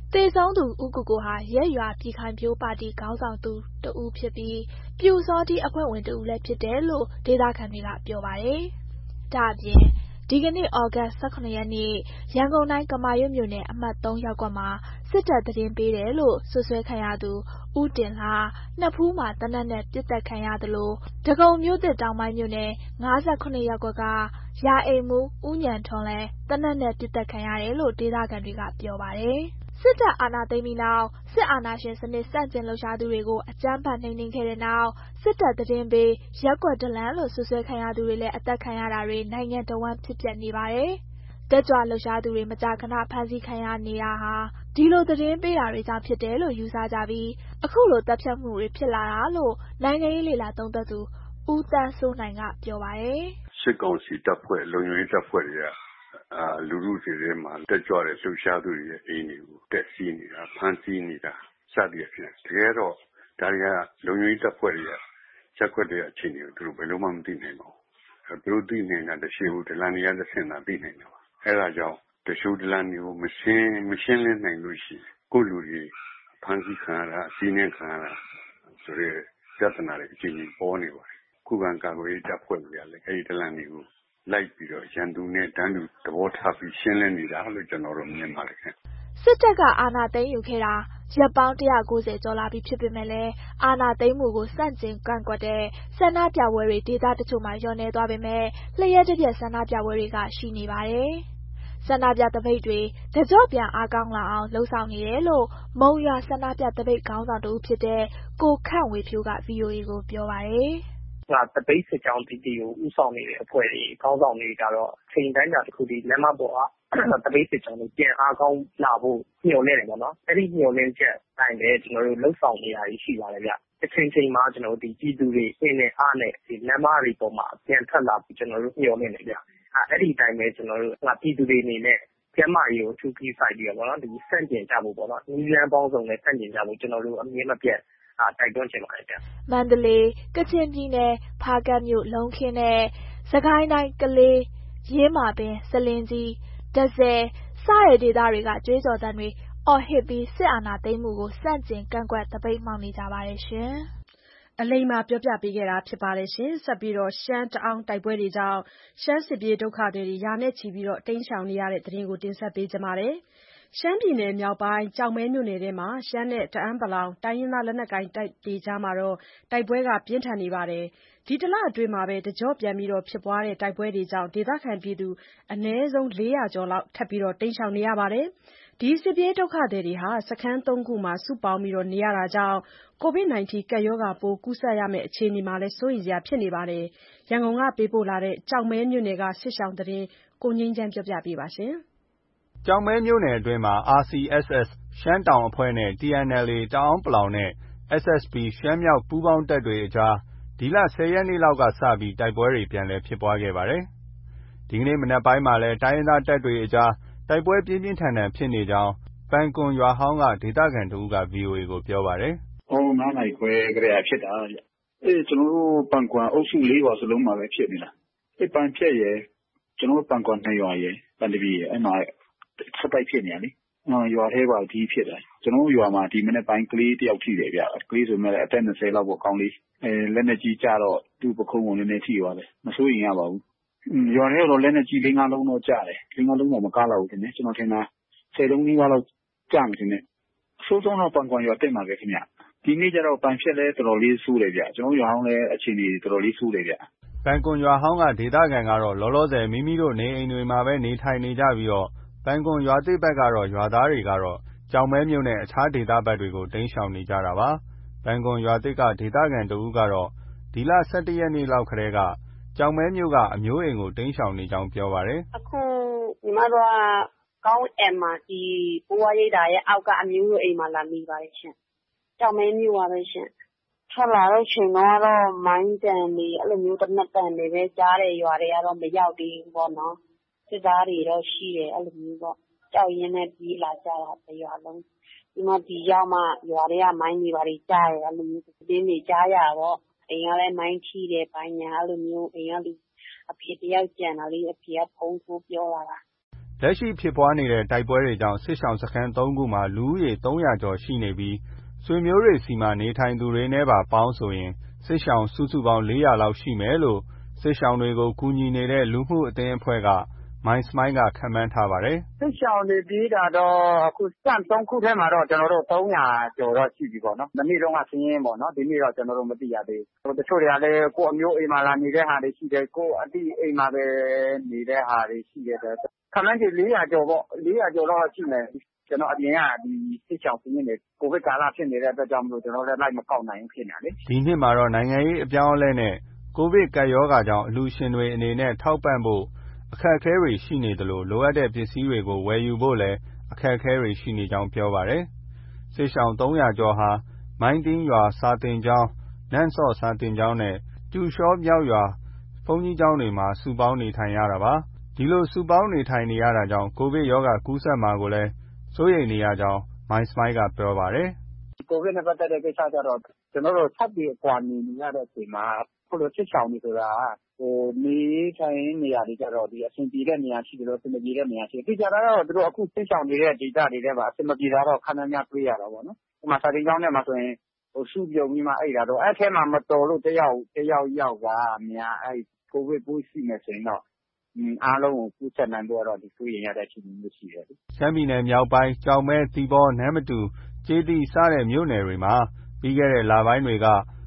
သေဆုံးသူဦးကိုကိုဟာရက်ရွာပြည်ခိုင်ဖြိုးပါတီခေါင်းဆောင်သူတဦးဖြစ်ပြီးပြူစောတိအဖွဲ့ဝင်တဦးလည်းဖြစ်တယ်လို့ဒေသခံတွေကပြောပါတယ်။ဒါ့အပြင်ဒီကနေ့ဩဂတ်18 ရက်နေ့ရန်ကုန်တိုင်းကမာရွတ်မြို့နယ်အမှတ် 3 ရပ်ကွက်မှာစစ်တပ်သတင်းပေးတယ်လို့ဆွဆွဲခံရသူဦးတင်လှနှစ်ဖူးမှာတနက်နဲ့ပြစ်တက်ခံရသလိုဒဂုံမြို့သစ်တောင်ပိုင်းမြို့နယ်58ရပ်ကွက်ကရာအိမ်မူဦးညံထွန်းလည်းတနက်နဲ့ပြစ်တက်ခံရတယ်လို့ဒေသခံတွေကပြောပါတယ်။စစ်တပ်အာဏာသိမ်းပြီးနောက်စစ်အာဏာရှင်စနစ်ဆန့်ကျင်လှုပ်ရှားသူတွေကိုအကြမ်းဖက်နှိမ်နင်းခဲ့တဲ့နောက်စစ်တပ်သတင်းပေးရက်ကွက်ဒလန်လို့ဆွဆွဲခံရသူတွေလည်းအသက်ခံရတာတွေနိုင်ငံတော်ဝန်ဖြစ်ပျက်နေပါတယ်။တက်ကြွလှုပ်ရှားသူတွေမကြာခဏဖမ်းဆီးခံရနေတာဟာဒီလိုသတင်းပေးတာတွေကြောင့်ဖြစ်တယ်လို့ယူဆကြပြီးအခုလိုတပ်ဖြတ်မှုတွေဖြစ်လာတာလို့နိုင်ငံရေးလေလာသုံးသပ်သူဦးတန်းစိုးနိုင်ကပြောပါတယ်။စစ်ကောင်စီတပ်ဖွဲ့လုံခြုံရေးတပ်ဖွဲ့တွေကလူထုတွေထဲမှာတက်ကြွတဲ့လှုပ်ရှားသူတွေရဲ့အိမ်တွေကိုတက်စီးနေတာဖမ်းဆီးနေတာစသည်ဖြင့်တကယ်တော့ဒါတွေကလုံခြုံရေးတပ်ဖွဲ့တွေကချက်ခွက်တဲ့အခြေအနေကိုသူတို့ဘယ်လိုမှမသိနိုင်ပါဘူးသူတို့သိနေတာတရှိဘူးဒလန်တွေကသင်တာသိနိုင်တယ်ပါအဲဒါကြောင့်တရှိဒလန်တွေကိုမရှင်းလင်းနိုင်လို့ရှိရင်ကိုလူတွေဖမ်းဆီးခံရတာအစည်းအဝေးခံရတာဆိုတဲ့ပြဿနာတွေအချင်းချင်းပေါ်နေပါတယ်ခုခံကာကွယ်ရေးတပ်ဖွဲ့တွေကလည်းအဲဒီဒလန်တွေကိုလိုက်ပြီးတော့ရန်သူနဲ့တန်းတူသဘောထားပြီးရှင်းလင်းနေတာလို့ကျွန်တော်တို့မြင်ပါတယ်ခင်။စစ်တပ်ကအာဏာသိမ်းယူခဲ့တာရက်ပေါင်း190ကျော်လာပြီဖြစ်ပေမဲ့လည်းအာဏာသိမ်းမှုကိုစန့်ကျင်ကန့်ကွက်တဲ့ဆန္ဒပြပွဲတွေဒေသတချို့မှာလျော့နည်းသွားပေမဲ့လျှက်တပြက်ဆန္ဒပြပွဲတွေကရှိနေပါတယ်။ဆန္ဒပြသပိတ်တွေတကြော့ပြန်အားကောင်းလာအောင်လှုံ့ဆော်နေတယ်လို့မုံရွာဆန္ဒပြသပိတ်ခေါင်းဆောင်တဦးဖြစ်တဲ့ကိုခန့်ဝေဖြိုးက VOA ကိုပြောပါတယ်။သပိတ်စစ်ကြောင်းတီးတီကိုဥဆောင်နေတဲ့အဖွဲ့တွေခေါင်းဆောင်တွေကတော့ချိန်တိုင်းတာတစ်ခုဒီလမ်းမပေါ်ကသပိတ်စစ်ကြောင်းတွေပြန်အားကောင်းလာဖို့ညှို့နေတယ်ပေါ့နော်။အဲ့ဒီညှို့နှင်းချက်တိုင်းပဲကျွန်တော်တို့လှုပ်ဆောင်နေရရှိပါတယ်ဗျ။တစ်ချိန်မှာကျွန်တော်တို့ဒီပြည်သူတွေအင်းနဲ့အားနဲ့ဒီလမ်းမတွေပေါ်မှာပြန်ထွက်လာပြီးကျွန်တော်တို့ညှို့နေတယ်ဗျ။အဲ့ဒီတိုင်းပဲကျွန်တော်တို့ပြည်သူတွေအနေနဲ့ကျမ်းမာရေးကိုထူးထူးစိုက်ပြီးတော့ပေါ့နော်ဒီစန့်ကျင်ကြဖို့ပေါ့နော်။ဒီလမ်းပေါင်းစုံနဲ့စန့်ကျင်ကြဖို့ကျွန်တော်တို့အမြင်မပြတ်တိုက်တွန်းချင်ပါတယ်ဗျ။မန္တလေး၊ကချင်ပြည်နယ်၊ဖားကန့်မြို့လုံးခင်းနဲ့စကိုင်းတိုင်းကလေး၊ရေးမာပင်၊ဆားလင်းကြီး၊တန့်ဆည်စတဲ့ဒေသတွေကကြွေးကြော်သံတွေအော်ဟစ်ပြီးစစ်အာဏာသိမ်းမှုကိုဆန့်ကျင်ကန့်ကွက်သပိတ်မှောက်နေကြပါတယ်ရှင်။အလိမ္မာပြောပြပေးခဲ့တာဖြစ်ပါတယ်ရှင်။ဆက်ပြီးတော့ရှမ်းတအောင်းတိုက်ပွဲတွေကြောင့်ရှမ်းစစ်ပြေးဒုက္ခသည်တွေရာနဲ့ချီပြီးတော့တိမ်းရှောင်နေရတဲ့သတင်းကိုတင်ဆက်ပေးကြပါမယ်။ရှမ်းပြည်နယ်မြောက်ပိုင်းကျောက်မဲမြို့နယ်ထဲမှာရှမ်းနဲ့တအာင်းပလောင်တိုင်းရင်းသားလက်နက်ကိုင်တပ်တွေကြားမှာတိုက်ပွဲပြင်းထန်နေပါတယ်။ဒီတလအတွင်းမှာပဲတကြော့ပြန်ပြီးဖြစ်ပွားတဲ့တိုက်ပွဲတွေကြောင့်ဒေသခံပြည်သူအနည်းဆုံး400ကျော်လောက်ထပ်ပြီးတိမ်းရှောင်နေရပါတယ်။ဒီစစ်ပြေးဒုက္ခသည်တွေဟာစခန်း3ခုမှာစုပေါင်းပြီးနေရတာကြောင့်ကိုဗစ် -19 ကပ်ရောဂါပိုးကူးစက်ရမယ့်အခြေအနေမှာလည်းစိုးရိမ်စရာဖြစ်နေပါတယ်။ရန်ကုန်ကပေးပို့လာတဲ့ကျောက်မဲမြို့နယ်ကစစ်ရှောင်သတင်းကိုငြိမ်းချမ်းပြောပြပေးပါမယ်။ကျောက်မဲမြို့နယ်အတွင်းမှာ RCSS ရှမ်းတောင်အဖွဲ့နဲ့ TNLA တအာင်းပလောင်နဲ့ SSPP ရှမ်းမြောက်ပူးပေါင်းတပ်တွေအကြားဒီလ 10 ရက်နေ့လောက်ကစပြီးတိုက်ပွဲတွေပြန်လည်ဖြစ်ပွားခဲ့ပါတယ်။ဒီကနေ့မနက်ပိုင်းမှာလည်းတိုင်းရင်းသားတပ်တွေအကြားတိုက်ပွဲပြင်းပြင်းထန်ထန်ဖြစ်နေကြောင်းပန်ကွမ်ရွာဟောင်းကဒေသခံတဦးက VOA ကိုပြောပါတယ်။9 နာရီခွဲကတည်းကဖြစ်တာဗျ။ကျွန်တော်တို့ပန်ကွမ်အုပ်စု4ရွာစလုံးမှာပဲဖြစ်နေတာ။ပန်ဖြတ်ရယ်ကျွန်တော်တို့ပန်ကွမ်2ရွာရယ်ပန်တပီရယ်အဲ့မှာဆက်တိုက်ဖြစ်နေရလေ။ရွာထဲပါဒီဖြစ်တာ။ကျွန်တော်တို့ရွာမှာဒီမနေ့ပိုင်းကလေးတယောက်ထိတယ်ဗျ။ကလေးဆိုမှလည်းအသက်20လောက်ပေါ့ကောင်းလေး။လက်နဲ့ကြီးကြတော့သူ့ပခုံးကိုနည်းနည်းထိသွားတယ်။မစိုးရင်ရပါဘူး။ရွာထဲတော့လက်နဲ့ကြီး5လုံးတော့ကြားတယ်။5လုံးတော့မကားလောက်ဘူးတင်တယ်။ကျွန်တော်ထင်တာ10လုံးနီးပါးလောက်ကြားမှတင်တယ်။အဆိုးဆုံးတော့ပန်ကွမ်ရွာတက်မှာပဲခင်ဗျ။ဒီနေ့ကျတော့ပန်ဖြတ်လဲတော်တော်လေးဆိုးတယ်ဗျ။ကျွန်တော်ရွာဟောင်းလဲအခြေအနေတော်တော်လေးဆိုးတယ်ဗျ။ပန်ကွမ်ရွာဟောင်းကဒေသခံကတော့လောလောဆယ်မိမိတို့နေအိမ်တွေမှာပဲနေထိုင်နေကြပြီးတော့ပန်ကွမ်ရွာသစ်ဘက်ကတော့ရွာသားတွေကတော့ကျောက်မဲမြို့နဲ့အခြားဒေသဘက်တွေကိုတိမ်းရှောင်နေကြတာပါ။ပန်ကွမ်ရွာသစ်ကဒေသခံတဦးကတော့ဒီလ17 ရက်နေ့လောက်ကတည်းကကျောက်မဲမြို့ကအမျိုးအိမ်ကိုတိမ်းရှောင်နေကြောင်းပြောပါတယ်။အခုညီမတို့ကကောင်းအမ်မှာဒီဘိုးဝါရိတ်တာရဲ့အောက်ကအမျိုးအိမ်မှာလာနေပါတယ်ရှင်။ကျောက်မဲမြို့ပါပဲရှင်။ထွက်လာတော့ချိန်တော့မိုင်းတန်နေအဲ့လိုမျိုးတနက်တန်နေပဲကြားတယ်ရွာတွေကတော့မရောက်သေးဘူးပေါ့နော်။စစ်သားတွေတော့ရှိတယ်အဲ့လိုမျိုးပေါ့။ကြောက်ရင်းနဲ့ပြေးလာကြတာတရွာလုံး။ဒီမှာဒီရောက်မှရွာတွေကမိုင်းတွေပါကြားတယ်အဲ့လိုမျိုးတင်းတွေကြားရတော့အိမ်ကလည်းမိုင်းထိတယ်ပိုင်းညာအဲ့လိုမျိုးအိမ်ကလူအဖေတယောက်ကြံတာလေးအဖေကဖုန်းထိုးပြောလာတာလက်ရှိဖြစ်ပွားနေတဲ့တိုက်ပွဲတွေကြောင့်စစ်ရှောင်စခန်း 3 ခုမှာလူဦးရေ300 ကျော်ရှိနေပြီးဆွေမျိုးတွေဆီမှာနေထိုင်သူတွေနဲ့ပါပေါင်းဆိုရင်စစ်ရှောင်စုစုပေါင်း400လောက်ရှိမယ်လို့စစ်ရှောင်တွေကိုကူညီနေတဲ့လူမှုအသင်းအဖွဲ့ကမိုင်းစမိုင်းကခန့်မှန်းထားပါတယ်။စစ်ရှောင်တွေပြေးတာတော့အခုစံ3ခုထဲမှာတော့ကျွန်တော်တို့300ကျော်တော့ရှိပြီပေါ့နော်။မနေ့တုန်းကစင်းရင်ပေါ့နော်ဒီနေ့တော့ကျွန်တော်တို့မသိရသေးဘူး။တချို့တွေကလည်းကိုယ့်အမျိုးအိမ်မှာလာနေတဲ့ဟာတွေရှိတယ်ကိုယ့်အတိအိမ်မှာပဲနေတဲ့ဟာတွေရှိတယ်ခန့်မှန်းချေ400ကျော်ပေါ့400ကျော်တော့ရှိမယ်ကျွန်တော်အပြင်ကဒီစစ်ချောင်းစင်းနေကိုဗစ်ကာလဖြစ်နေတဲ့အတွက်ကြောင့်မလို့ကျွန်တော်လည်းလိုက်မကောက်နိုင်ဘူးဖြစ်နေလေဒီနှစ်မှာတော့နိုင်ငံရေးအပြောင်းအလဲနဲ့ကိုဗစ်ကပ်ရောဂါကြောင့်အလှူရှင်တွေအနေနဲ့ထောက်ပံ့ဖို့အခက်အခဲတွေရှိနေသလိုလိုအပ်တဲ့ပစ္စည်းတွေကိုဝယ်ယူဖို့လည်းအခက်အခဲတွေရှိနေကြောင်းပြောပါတယ်စစ်ရှောင်း300ကျော်ဟာမိုင်းတင်းရွာစာတင်ကျောင်းနန့်စော့စာတင်ကျောင်းနဲ့ကျူရှောမြောက်ရွာဘုန်းကြီးကျောင်းတွေမှာစုပေါင်းနေထိုင်ရတာပါဒီလိုစုပေါင်းနေထိုင်နေရတာကြောင့်ကိုဗစ်ရောဂါကူးစက်မှာကိုလည်းစိုးရိမ်နေရကြောင်းမိုင်းစမိုင်းကပြောပါတယ်ကိုဗစ်နဲ့ပတ်သက်တဲ့ကိစ္စကြတော့ကျွန်တော်တို့ဆက်ပြီးကွာနေရတဲ့အချိန်မှာခုလိုစစ်ဆောင်နေဆိုတာနေထိုင်နေရာတွေကြတော့ဒီအဆင်ပြေတဲ့နေရာရှိတယ်လို့အဆင်ပြေတဲ့နေရာရှိတယ်။ဒီကြတော့သူတို့အခုစစ်ဆောင်နေတဲ့ဒေသတွေထဲမှာအဆင်မပြေတာတော့ခဏများတွေ့ရတော့ဗောနော်။ဒီမှာစာတင်ကျောင်းထဲမှာဆိုရင်စုပြုံပြီးမှအဲ့ဒါတော့အဲ့ထဲမှာမတော်လို့တယောက်ယောက်ကများအဲ့ကိုဗစ်ပိုးရှိနေဆိုရင်တော့အားလုံးကိုကူးစက်နိုင်တော့ဒီတွေ့ရတဲ့အခြေအနေမျိုးရှိတယ်။ရှမ်းပြည်နယ်မြောက်ပိုင်းကြောင်မဲသီပေါနမ်းမတူကျေးသီးစတဲ့မြို့နယ်တွေမှာပြီးခဲ့တဲ့လပိုင်းတွေက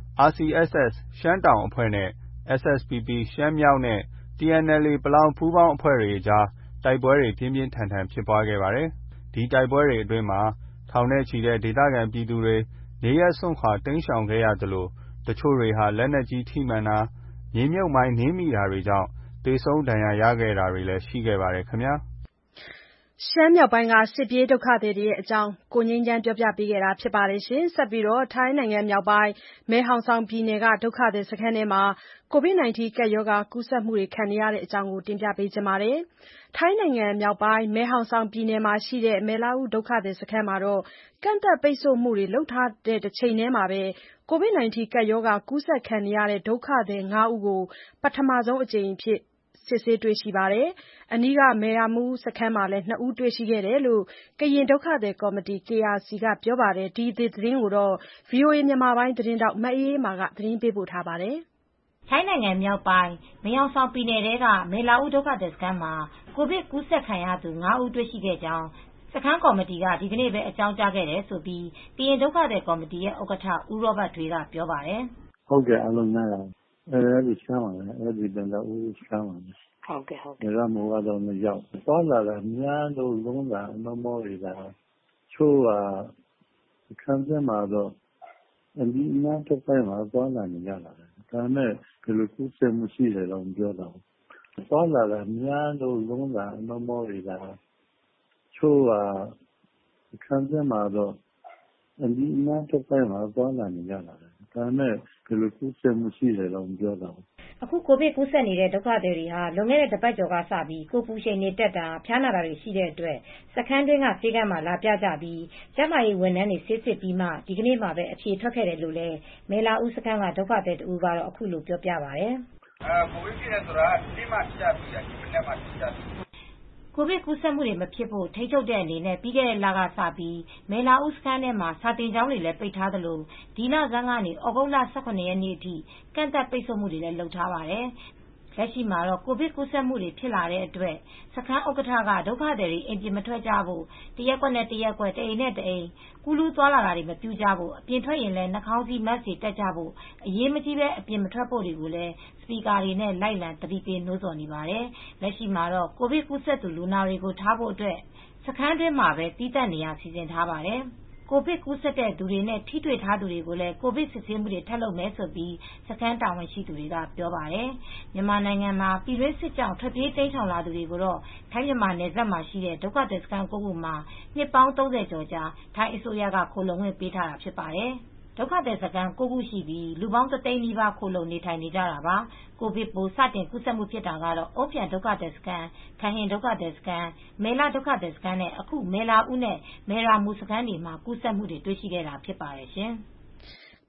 RCSS ရှမ်းတောင်အဖွဲ့နဲ့ SSPP ရှမ်းမြောက်နဲ့ TNLA ပလောင်ပူးပေါင်းအဖွဲ့တွေအကြားတိုက်ပွဲတွေပြင်းပြင်းထန်ထန်ဖြစ်ပွားခဲ့ပါတယ်။ဒီတိုက်ပွဲတွေအတွင်းမှာထောင်နဲ့ချီတဲ့ဒေသခံပြည်သူတွေနေရပ်စွန့်ခွာတိမ်းရှောင်ခဲ့ရသလိုတချို့တွေဟာလက်နက်ကြီးထိမှန်တာမြေမြုပ်မိုင်းနင်းမိတာတွေကြောင့်သေဆုံးဒဏ်ရာရခဲ့တာတွေလည်းရှိခဲ့ပါတယ်ခင်ဗျာရှမ်းမြောက်ပိုင်းကစစ်ပြေးဒုက္ခသည်တွေအကြောင်းကိုငြိမ်းချမ်းပြောပြပေးခဲ့တာဖြစ်ပါတယ်ရှင်ဆက်ပြီးတော့ထိုင်းနိုင်ငံမြောက်ပိုင်းမဲဟောင်ဆောင်ပြည်နယ်ကဒုက္ခသည်စခန်းထဲမှာကိုဗစ် -19 ကပ်ရောဂါကူးစက်မှုတွေခံနေရတဲ့အကြောင်းကိုတင်ပြပေးချင်ပါတယ်ထိုင်းနိုင်ငံမြောက်ပိုင်းမဲဟောင်ဆောင်ပြည်နယ်မှာရှိတဲ့မဲလာဥဒုက္ခသည်စခန်းမှာကန့်သတ်ပိတ်ဆို့မှုတွေလုပ်ထားတဲ့တစ်ချိန်တည်းမှာကိုဗစ် -19 ကပ်ရောဂါကူးစက်ခံနေရတဲ့ဒုက္ခသည် 5 ဦးကိုပထမဆုံးအကြိမ်အဖြစ်စစ်ဆေးတွေ့ရှိပါတယ်။အနီးကမယ်ရာမူစခန်းမှာလည်း2ဦးတွေ့ရှိခဲ့တယ်လို့ကရင်ဒုက္ခသည်ကော်မတီ KRC ကပြောပါတယ်။ဒီသတင်းကိုဗွီအိုအေမြန်မာပိုင်းသတင်းထောက်မအေးအေးမာကသတင်းပေးပို့ထားပါတယ်။ထိုင်းနိုင်ငံမြောက်ပိုင်းမဲဟောင်ဆောင်ပြည်နယ်ထဲကမဲလာဥဒုက္ခသည်စခန်းမှာကိုဗစ်ကူးစက်ခံရသူ5ဦးတွေ့ရှိခဲ့ကြောင်းစခန်းကော်မတီကဒီကနေ့ပဲအကြောင်းကြားခဲ့တယ်လို့ကရင်ဒုက္ခသည်ကော်မတီရဲ့ဥက္ကဋ္ဌဦးရောဘတ်ထွေးကပြောပါတယ်။ဟုတ်ကဲ့အားလုံးများတာအဲဒီစခန်းမှာအဲဒီပြန်လာဦးစခန်းမှာဟုတ်ကဲ့ဒါမှမဟုတ်တော့မရောက်သွားလာတာများလို့လုံးတာမမောနေတာချိုးခံစမှာတော့ဒီနားတစ်ပိုင်းမှာသွားလာနေရတာဒါနဲ့ဘယ်လိုကူးစက်မှုရှိတယ်တော့ပြောတော့သွားလာတာများလို့လုံးတာမမောနေတာချိုးခံစမှာတော့ဒီနားတစ်ပိုင်းမှာသွားလာနေရတာဒါနဲ့ဘယ်လိုကူးစက်မှုရှိတယ်တော့ပြောတော့အခုကိုဗစ်ကူးစက်နေတဲ့ဒုက္ခသည်တွေဟာလွန်ခဲ့တဲ့တစ်ပတ်ကျော်ကစပြီးကိုပူချိန်နေတက်တာဖျားနာတာတွေရှိတဲ့အတွက်စခန်းတွင်းကဆေးကမ်းမှာလာပြကြပြီးကျန်းမာရေးဝန်ထမ်းတွေဆေးစစ်ပြီးမှဒီကနေ့မှပဲအဖြေထွက်ခဲ့တယ်လို့လည်းမဲလာဦးစခန်းကဒုက္ခသည်တူကတော့အခုလိုပြောပြပါတယ်ကိုဗစ်ဖြစ်နေဆိုတာဒီမှာကြာပြီဒီမနေ့မှကြာပြီကိုဗစ်ကူးစက်မှုတွေမဖြစ်ဖို့ထိန်းချုပ်တဲ့အနေနဲ့ပြီးခဲ့တဲ့လကစပြီးမဲလာဦးစခန်းထဲမှာစာတင်ကျောင်းတွေလည်းပိတ်ထားသလိုဒီလဆန်းကနေဩဂုတ်လ18ရက်နေ့အထိကန့်သတ်ပိတ်ဆို့မှုတွေလည်းလုပ်ထားပါတယ်။လက်ရှိမှာတော့ကိုဗစ်ကူးစက်မှုတွေဖြစ်လာတဲ့အတွက်စခန်းဥက္ကဋ္ဌကဒုက္ခသည်တွေအိမ်ပြင်မထွက်ကြဖို့တရက်ကွက်နဲ့တရက်ကွက်တအိမ်နဲ့တအိမ်ကူးလူးသွားလာတာတွေမပြုကြဖို့အပြင်ထွက်ရင်လည်းနှာခေါင်းစည်း mask တွေတပ်ကြဖို့အရေးမကြီးပဲအပြင်မထွက်ဖို့တွေကိုလည်းစပီကာတွေနဲ့လိုက်လံသတိပေးနှိုးဆော်နေပါတယ်။လက်ရှိမှာတော့ကိုဗစ်ကူးစက်သူလူနာတွေကိုထားဖို့အတွက်စခန်းတွင်းမှာပဲတည်တံ့နေရစီစဉ်ထားပါတယ်။ကိုဗစ်ကူးစက်တဲ့သူတွေနဲ့ထိတွေ့ထားသူတွေကိုလည်းကိုဗစ်စစ်ဆေးမှုတွေထပ်လုပ်မယ်ဆိုပြီးစခန်းတာဝန်ရှိသူတွေကပြောပါတယ်။မြန်မာနိုင်ငံမှာပြည်တွင်းစစ်ကြောင့်ထွက်ပြေးတိမ်းရှောင်လာသူတွေကိုတော့ထိုင်းမြန်မာနယ်စပ်မှာရှိတဲ့ဒုက္ခသည်စခန်း9ခုမှာနှစ်ပေါင်း30ကျော်ကြာထိုင်းအစိုးရကခိုလုံခွင့်ပေးထားတာဖြစ်ပါတယ်။ဒုက္ခသည်စခန်း9ခုရှိပြီးလူပေါင်း1သိန်းနီးပါးခိုလုံနေထိုင်နေကြတာပါ။ကိုဗစ်ပိုးစတင်ကူးစက်မှုဖြစ်တာကတော့အုတ်ဖြံဒုက္ခသည်စခန်း၊ခန်ဟင်ဒုက္ခသည်စခန်း၊မဲလဒုက္ခသည်စခန်းနဲ့အခုမဲလာဦးနဲ့မဲရာမူစခန်းတွေမှာကူးစက်မှုတွေတွေ့ရှိခဲ့တာဖြစ်ပါတယ်ရှင်။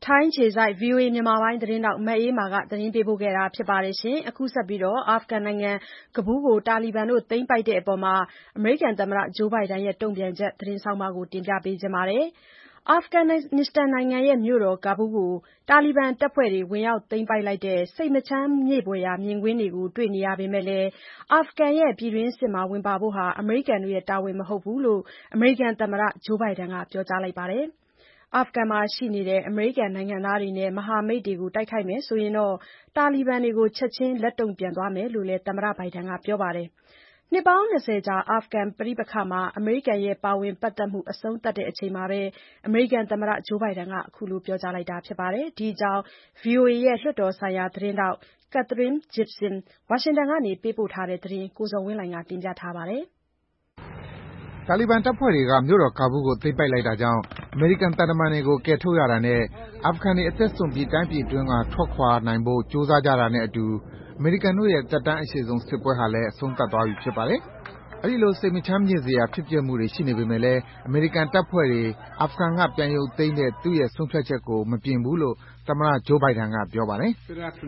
ထိုင်းခြေစိုက် VOA မြန်မာပိုင်းသတင်းထောက်မအေးမာကသတင်းပေးပို့ထားပါတယ်။ အခုဆက်ပြီးအာဖဂန်နိုင်ငံကဘူးကိုတာလီဘန်တို့သိမ်းပိုက်တဲ့အပေါ် အမေရိကန်သမ္မတ Joe Biden ရဲ့တုံ့ပြန်ချက်သတင်းဆောင်းပါးကိုတင်ပြပါမယ်။ အာဖဂန်နစ္စတန်နိုင်ငံမြို့တော်ကာဘူးကိုတာလီဘန်တပ်ဖွဲ့တွေဝင်ရောက်သိမ်းပိုက်လိုက်တဲ့စိတ်မချမ်းမြေ့ဖွယ်ရာမြင်ကွင်းတွေကိုတွေ့နေရပေမဲ့လည်း အာဖဂန်ရဲ့ပြည်တွင်းစစ်မှာဝင်ပါဖို့အမေရိကန်တို့ရဲ့တာဝန်မဟုတ်ဘူးလို့ အမေရိကန်သမ္မတ Joe Biden ကပြောကြားလိုက်ပါတယ်။ အာဖဂန်မှာရှိနေတဲ့အမေရိကန်နိုင်ငံသားတွေနဲ့မဟာမိတ်တွေကိုတိုက်ခိုက်မယ်ဆိုရင်တာလီဘန်တွေကိုချက်ချင်းလက်တုံ့ပြန်သွားမယ်လို့လည်းသမ္မတ Biden ကပြောပါတယ်။ နှစ်ပေါင်း 20 ကြာအာဖဂန်ပဋိပက္ခမှာအမေရိကန်ရဲ့ပါဝင်ပတ်သက်မှုအဆုံးသတ်ချိန်မှာအမေရိကန်သမ္မတ Joe Biden ကအခုလိုပြောကြားလိုက်တာဖြစ်ပါတယ်။ ဒီအကြောင်း VOA ရဲ့လွှတ်တော်ဆိုင်ရာသတင်းထောက် Katherine Gypson ဝါရှင်တန်ကနေပေးပို့ထားတဲ့သတင်းကိုဇော်ဝင်းလှိုင်ကတင်ပြထားပါတယ်။တာလီဘန်တပ်ဖွဲ့တွေကမြို့တော်ကာဘူးကိုသိမ်းပိုက်လိုက်တာကြောင့်အမေရိကန်သံတမန်တွေကိုကယ်ထုတ်ရတာနဲ့အာဖဂန်တွေအသက်စွန့်ပြီးတိုင်းပြည်အတွင်းကထွက်ခွာနိုင်ဖို့ကြိုးစားကြတာနဲ့အတူအမေရိကန်တို့ရဲ့သက်တမ်းအရှည်ဆုံးစစ်ပွဲဟာလည်းအဆုံးသတ်သွားပြီဖြစ်ပါတယ်။ အဲဒီလိုစိတ်မချမ်းမြေ့စရာဖြစ်ပျက်မှုတွေရှိနေပေမဲ့လည်းအမေရိကန်တပ်ဖွဲ့တွေအာဖဂန်ကပြန်ရုပ်သိမ်းတဲ့သူ့ရဲ့ဆုံးဖြတ်ချက်ကိုမပြင်ဘူးလို့သမ္မတ Joe Biden ကပြောပါတယ်။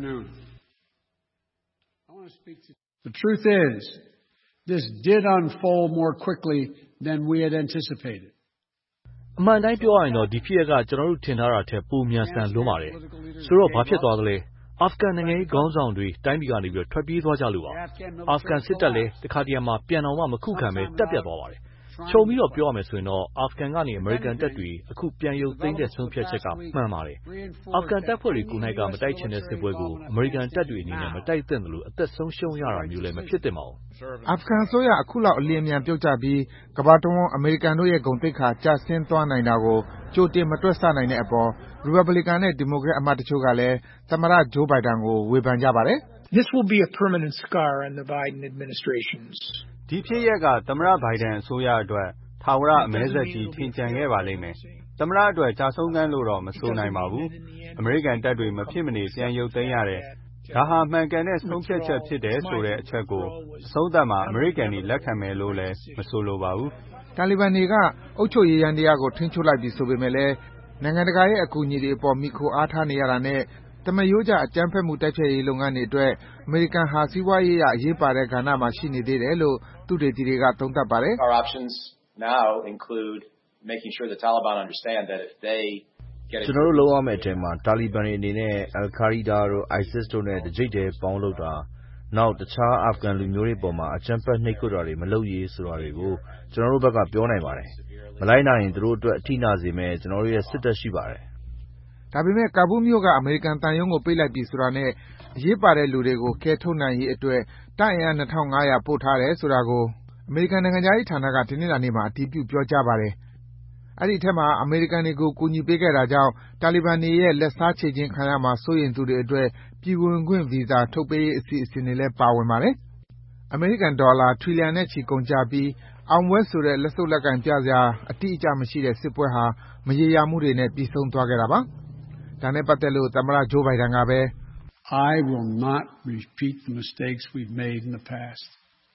The truth is, this did unfold more quickly than we had anticipated. အမှန်တိုင်းပြောရရင်ဒီဖြစ်ရပ်ကကျွန်တော်တို့ထင်ထားတာထက်ပိုမြန်ဆန်လွန်းပါတယ်။ဆိုတော့ဘာဖြစ်သွားသလဲ။အာဖဂန်နိုင်ငံရေးခေါင်းဆောင်တွေတိုင်းပြည်ကနေထွက်ပြေးသွားကြလို့ပါ။အာဖဂန်စစ်တပ်လည်းတခါတရံမှာပြန်တော်မှမခုခံပဲတက်ပြတ်သွားပါတယ်။ခြုံပြီးပြောရမယ်ဆိုရင်အာဖဂန်ကနေအမေရိကန်တပ်တွေအခုပြန်ရုပ်သိမ်းတဲ့ဆုံးဖြတ်ချက်ကမှန်ပါတယ်။အာဖဂန်တပ်ဖွဲ့တွေကိုယ်နှိုက်ကမတိုက်ချင်တဲ့စစ်ပွဲကိုအမေရိကန်တပ်တွေအနေနဲ့မတိုက်သင့်သလိုအသက်ဆုံးရှုံးရတာမျိုးလည်းမဖြစ်သင့်ပါဘူး။အာဖဂန်အစိုးရအခုလောက်အလျင်အမြန်ပြုတ်ကျပြီးကမ္ဘာတဝန်းအမေရိကန်တို့ရဲ့ဂုဏ်သိက္ခာကျဆင်းသွားနိုင်တာကိုကြိုတင်မတွက်ဆနိုင်တဲ့အပေါ်ရီပတ်ဘလီကန်နဲ့ဒီမိုကရက်အမတ်တချို့ကလည်းသမ္မတ Joe Biden ကိုဝေဖန်ကြပါတယ်။ This will be a permanent scar on the Biden administration's. ဒီဖြစ်ရပ်ကသမ္မတ Biden အစိုးရအတွက်ထာဝရအမဲစက်ကြီးထင်ကျန်ခဲ့ပါလိမ့်မယ်။သမ္မတအတွက်ကျဆုံးခန်းလို့တော့မဆိုနိုင်ပါဘူး။အမေရိကန်တပ်တွေမဖြစ်မနေပြန်ရုပ်သိမ်းရတယ်။ဒါဟာမှန်ကန်တဲ့ဆုံးဖြတ်ချက်ဖြစ်တယ်ဆိုတဲ့အချက်ကိုအဆုံးသတ်မှာအမေရိကန်တွေလက်ခံမယ်လို့လည်းမဆိုလိုပါဘူး။တာလီဘန်တွေကအုပ်ချုပ်ရေးယန္တရားကိုထိန်းချုပ်လိုက်ပြီဆိုပေမဲ့လည်းနိုင်ငံတကာရဲ့အကူအညီတွေအပေါ်မှီခိုအားထားနေရတာနဲ့သမားရိုးကျအကြမ်းဖက်မှုတိုက်ဖျက်ရေးလုပ်ငန်းတွေအတွက်အမေရိကန်ဟာစီးပွားရေးအရအရေးပါတဲ့ကဏ္ဍမှာရှိနေသေးတယ်လို့သုတေသီတွေကသုံးသပ်ပါတယ်။ Our options now include making sure the Taliban understand that if they get ကျွန်တော်တို့လုပ်ရမယ့်အထက်မှာတာလီဘန်တွေအနေနဲ့ Al-Qaeda တို့ ISIS တို့နဲ့တကြိတ်တည်းပေါင်းလုပ်တာနောက်တခြားအာဖဂန်လူမျိုးတွေပေါ်မှာအကြမ်းဖက်နှိပ်ကွပ်တာတွေမလုပ်ရေးဆိုတာတွေကိုကျွန်တော်တို့ဘက်ကပြောနိုင်ပါတယ်။မလိုက်နိုင်ရင်သူတို့အတွက်အထိနာစေမယ့်ကျွန်တော်တို့ရဲ့စစ်တပ်ရှိပါတယ်။ဒါပေမဲ့ကာဘူးမြို့ကအမေရိကန်သံရုံးကိုပိတ်လိုက်ပြီဆိုတာနဲ့အရေးပါတဲ့လူတွေကိုကယ်ထုတ်နိုင်ရေးအတွက်တပ်အင်အား 2500 ပို့ထားတယ်ဆိုတာကိုအမေရိကန်နိုင်ငံခြားရေးဌာနကတနင်္လာနေ့မှာအတည်ပြုပြောကြားပါတယ်။အဲဒီအထက်မှာအမေရိကန်တွေကိုကူညီပေးခဲ့တာကြောင့်တာလီဘန်တွေရဲ့လက်စားခြေချင်းခံရမှာစိုးရိမ်သူတွေအတွက်ပြည်ဝင်ခွင့်ဗီဇာထုတ်ပေးရေးအစီအစဉ်တွေလည်းပါဝင်ပါတယ်။အမေရိကန်ဒေါ်လာထရီလီယံနဲ့ချီကုန်ကျပြီးအောင်ပွဲဆိုတဲ့လက်ဆုပ်လက်ကိုင်ပြစရာအတိအကျမရှိတဲ့စစ်ပွဲဟာမရေရာမှုတွေနဲ့ပြီးဆုံးသွားခဲ့တာပါ။ဒါနဲ့ပတ်သက်လို့သမ္မတ Joe Biden ကပဲ I will not repeat the mistakes we've made in the past.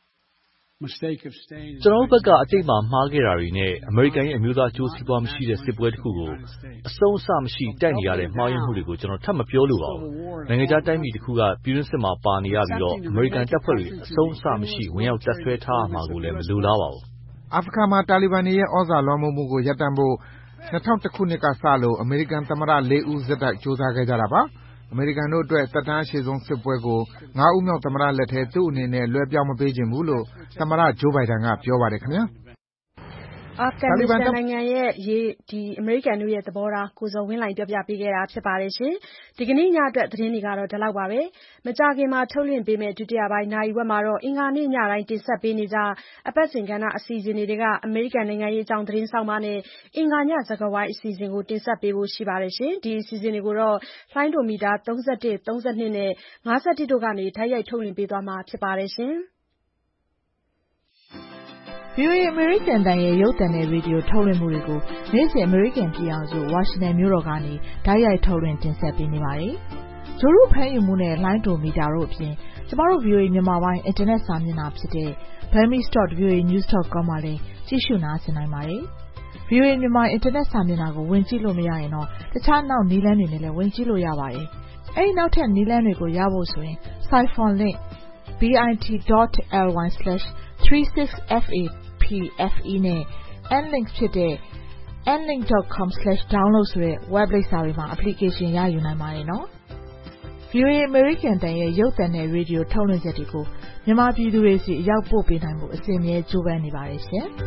ကျွန်တော်တို့ဘက်ကအတိတ်မှာမှားခဲ့တာတွေနဲ့အမေရိကန်ရဲ့အမျိုးသားကျိုးစီးပွားမရှိတဲ့စစ်ပွဲတစ်ခုကိုအဆုံးအစမရှိတိုက်နေရတဲ့မှားယွင်းမှုတွေကိုကျွန်တော်ထပ်မပြောလိုပါဘူး။နိုင်ငံခြားတိုင်းပြည်တစ်ခုကပြည်တွင်းစစ်မှာပါနေရပြီးအမေရိကန်တပ်ဖွဲ့တွေအဆုံးအစမရှိဝင်ရောက်တပ်ဆွဲထားရမှာကိုလည်းမလိုလားပါဘူး။အာဖဂန်မှာတာလီဘန်တွေရဲ့ဩဇာလွှမ်းမိုးမှုကိုရပ်တန့်ဖို့2001ခုနှစ်ကစလို့အမေရိကန်သမ္မတ4ဦးဆက်တိုက်ကြိုးစားခဲ့ကြတာပါ။အမေရိကန်တို့အတွက်သက်တမ်းအရှည်ဆုံးစစ်ပွဲကို5ဦးမြောက်သမ္မတလက်ထဲသူ့အနေနဲ့လွှဲပြောင်းမပေးချင်ဘူးလို့သမ္မတ Joe Biden ကပြောပါတယ်ခင်ဗျာ။အာဖဂန်နစ္စတန်နိုင်ငံရဲ့အမေရိကန်တို့ရဲ့သဘောထားကိုဇော်ဝင်းလှိုင်ပြောပြပေးခဲ့တာဖြစ်ပါတယ်။ဒီကနေ့ညအတွက်သတင်းတွေကတော့ဒီလောက်ပါပဲ။မကြာခင်မှာထုတ်လွှင့်ပေးမယ့်ဒုတိယပိုင်းနာရီဝက်မှာတော့အင်္ဂါနေ့ညတိုင်းတင်ဆက်ပေးနေကြအပတ်စဉ်ကဏ္ဍအစီအစဉ်တွေကအမေရိကန်နိုင်ငံရေးအကြောင်းသတင်းဆောင်းပါးနဲ့အင်္ဂါညစကားဝိုင်းအစီအစဉ်ကိုတင်ဆက်ပေးဖို့ရှိပါတယ်။ဒီအစီအစဉ်တွေကိုတော့လိုင်းဒိုမီတာ31 32နဲ့51တို့ကနေတိုက်ရိုက်ထုတ်လွှင့်ပေးသွားမှာဖြစ်ပါတယ်ရှင်။ VOA အမေရိကန်တန်ရဲ့ရုပ်သံနဲ့ရေဒီယိုထုတ်လွှင့်မှုတွေကိုနေ့စဉ်အမေရိကန်ပြည်အောင်စုဝါရှင်တန်မြို့တော်ကနေတိုက်ရိုက်ထုတ်လွှင့်တင်ဆက်ပေးနေပါတယ်။ဂျိုရုဖမ်းယူမှုနဲ့လိုင်းဒိုမီတာတို့အပြင်ကျမတို့ VOA မြန်မာပိုင်းအင်တာနက်စာမျက်နှာဖြစ်တဲ့ burmese.voanews.com မှာလည်းကြည့်ရှုနားဆင်နိုင်ပါတယ်။ VOA မြန်မာအင်တာနက်စာမျက်နှာကိုဝင်ကြည့်လို့မရရင်တော့တခြားနောက်နည်းလမ်းတွေနဲ့လည်းဝင်ကြည့်လို့ရပါတယ်။အဲဒီနောက်ထပ်နည်းလမ်းတွေကိုရဖို့ဆိုရင် Siphon link bit.ly/36FAPFE နဲ့ nlink ဖြစ်တဲ့nlink.com/download ဆိုတဲ့ web လိပ်စာတွေမှာ application ရယူနိုင်ပါတယ်နော်။ VOA American တန်ရဲ့ရုပ်သံနဲ့ရေဒီယိုထုတ်လွှင့်ချက်တွေကိုမြန်မာပြည်သူတွေစီအရောက်ပို့ပေးနိုင်မှုအစဉ်အမြဲကြိုးပမ်းနေပါတယ်ရှင်။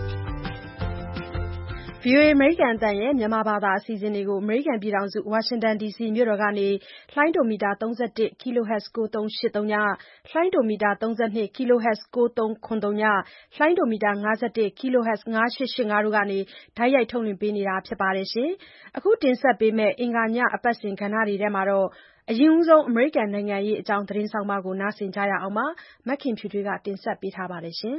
VOA American အသံရဲ့မြန်မာဘာသာအစီအစဉ်တွေကိုအမေရိကန်ပြည်ထောင်စု Washington DC မြို့တော်ကနေလှိုင်းဒိုမီတာ 31 kHz 9383 ည လှိုင်းဒိုမီတာ 32 kHz 93ခွန်ည လှိုင်းဒိုမီတာ 51 kHz 9885တို့ကနေတိုက်ရိုက်ထုတ်လွှင့်ပေးနေတာဖြစ်ပါတယ်။ အခုတင်ဆက်ပေးမယ့်အင်္ဂါညအပတ်စဉ်ကဏ္ဍတွေထဲမှာအရင်ဆုံးအမေရိကန်နိုင်ငံရေးအကြောင်းသတင်းဆောင်မကိုနားဆင်ကြရအောင်ပါ။မခင်ဖြူထွေးကတင်ဆက်ပေးထားပါတယ်။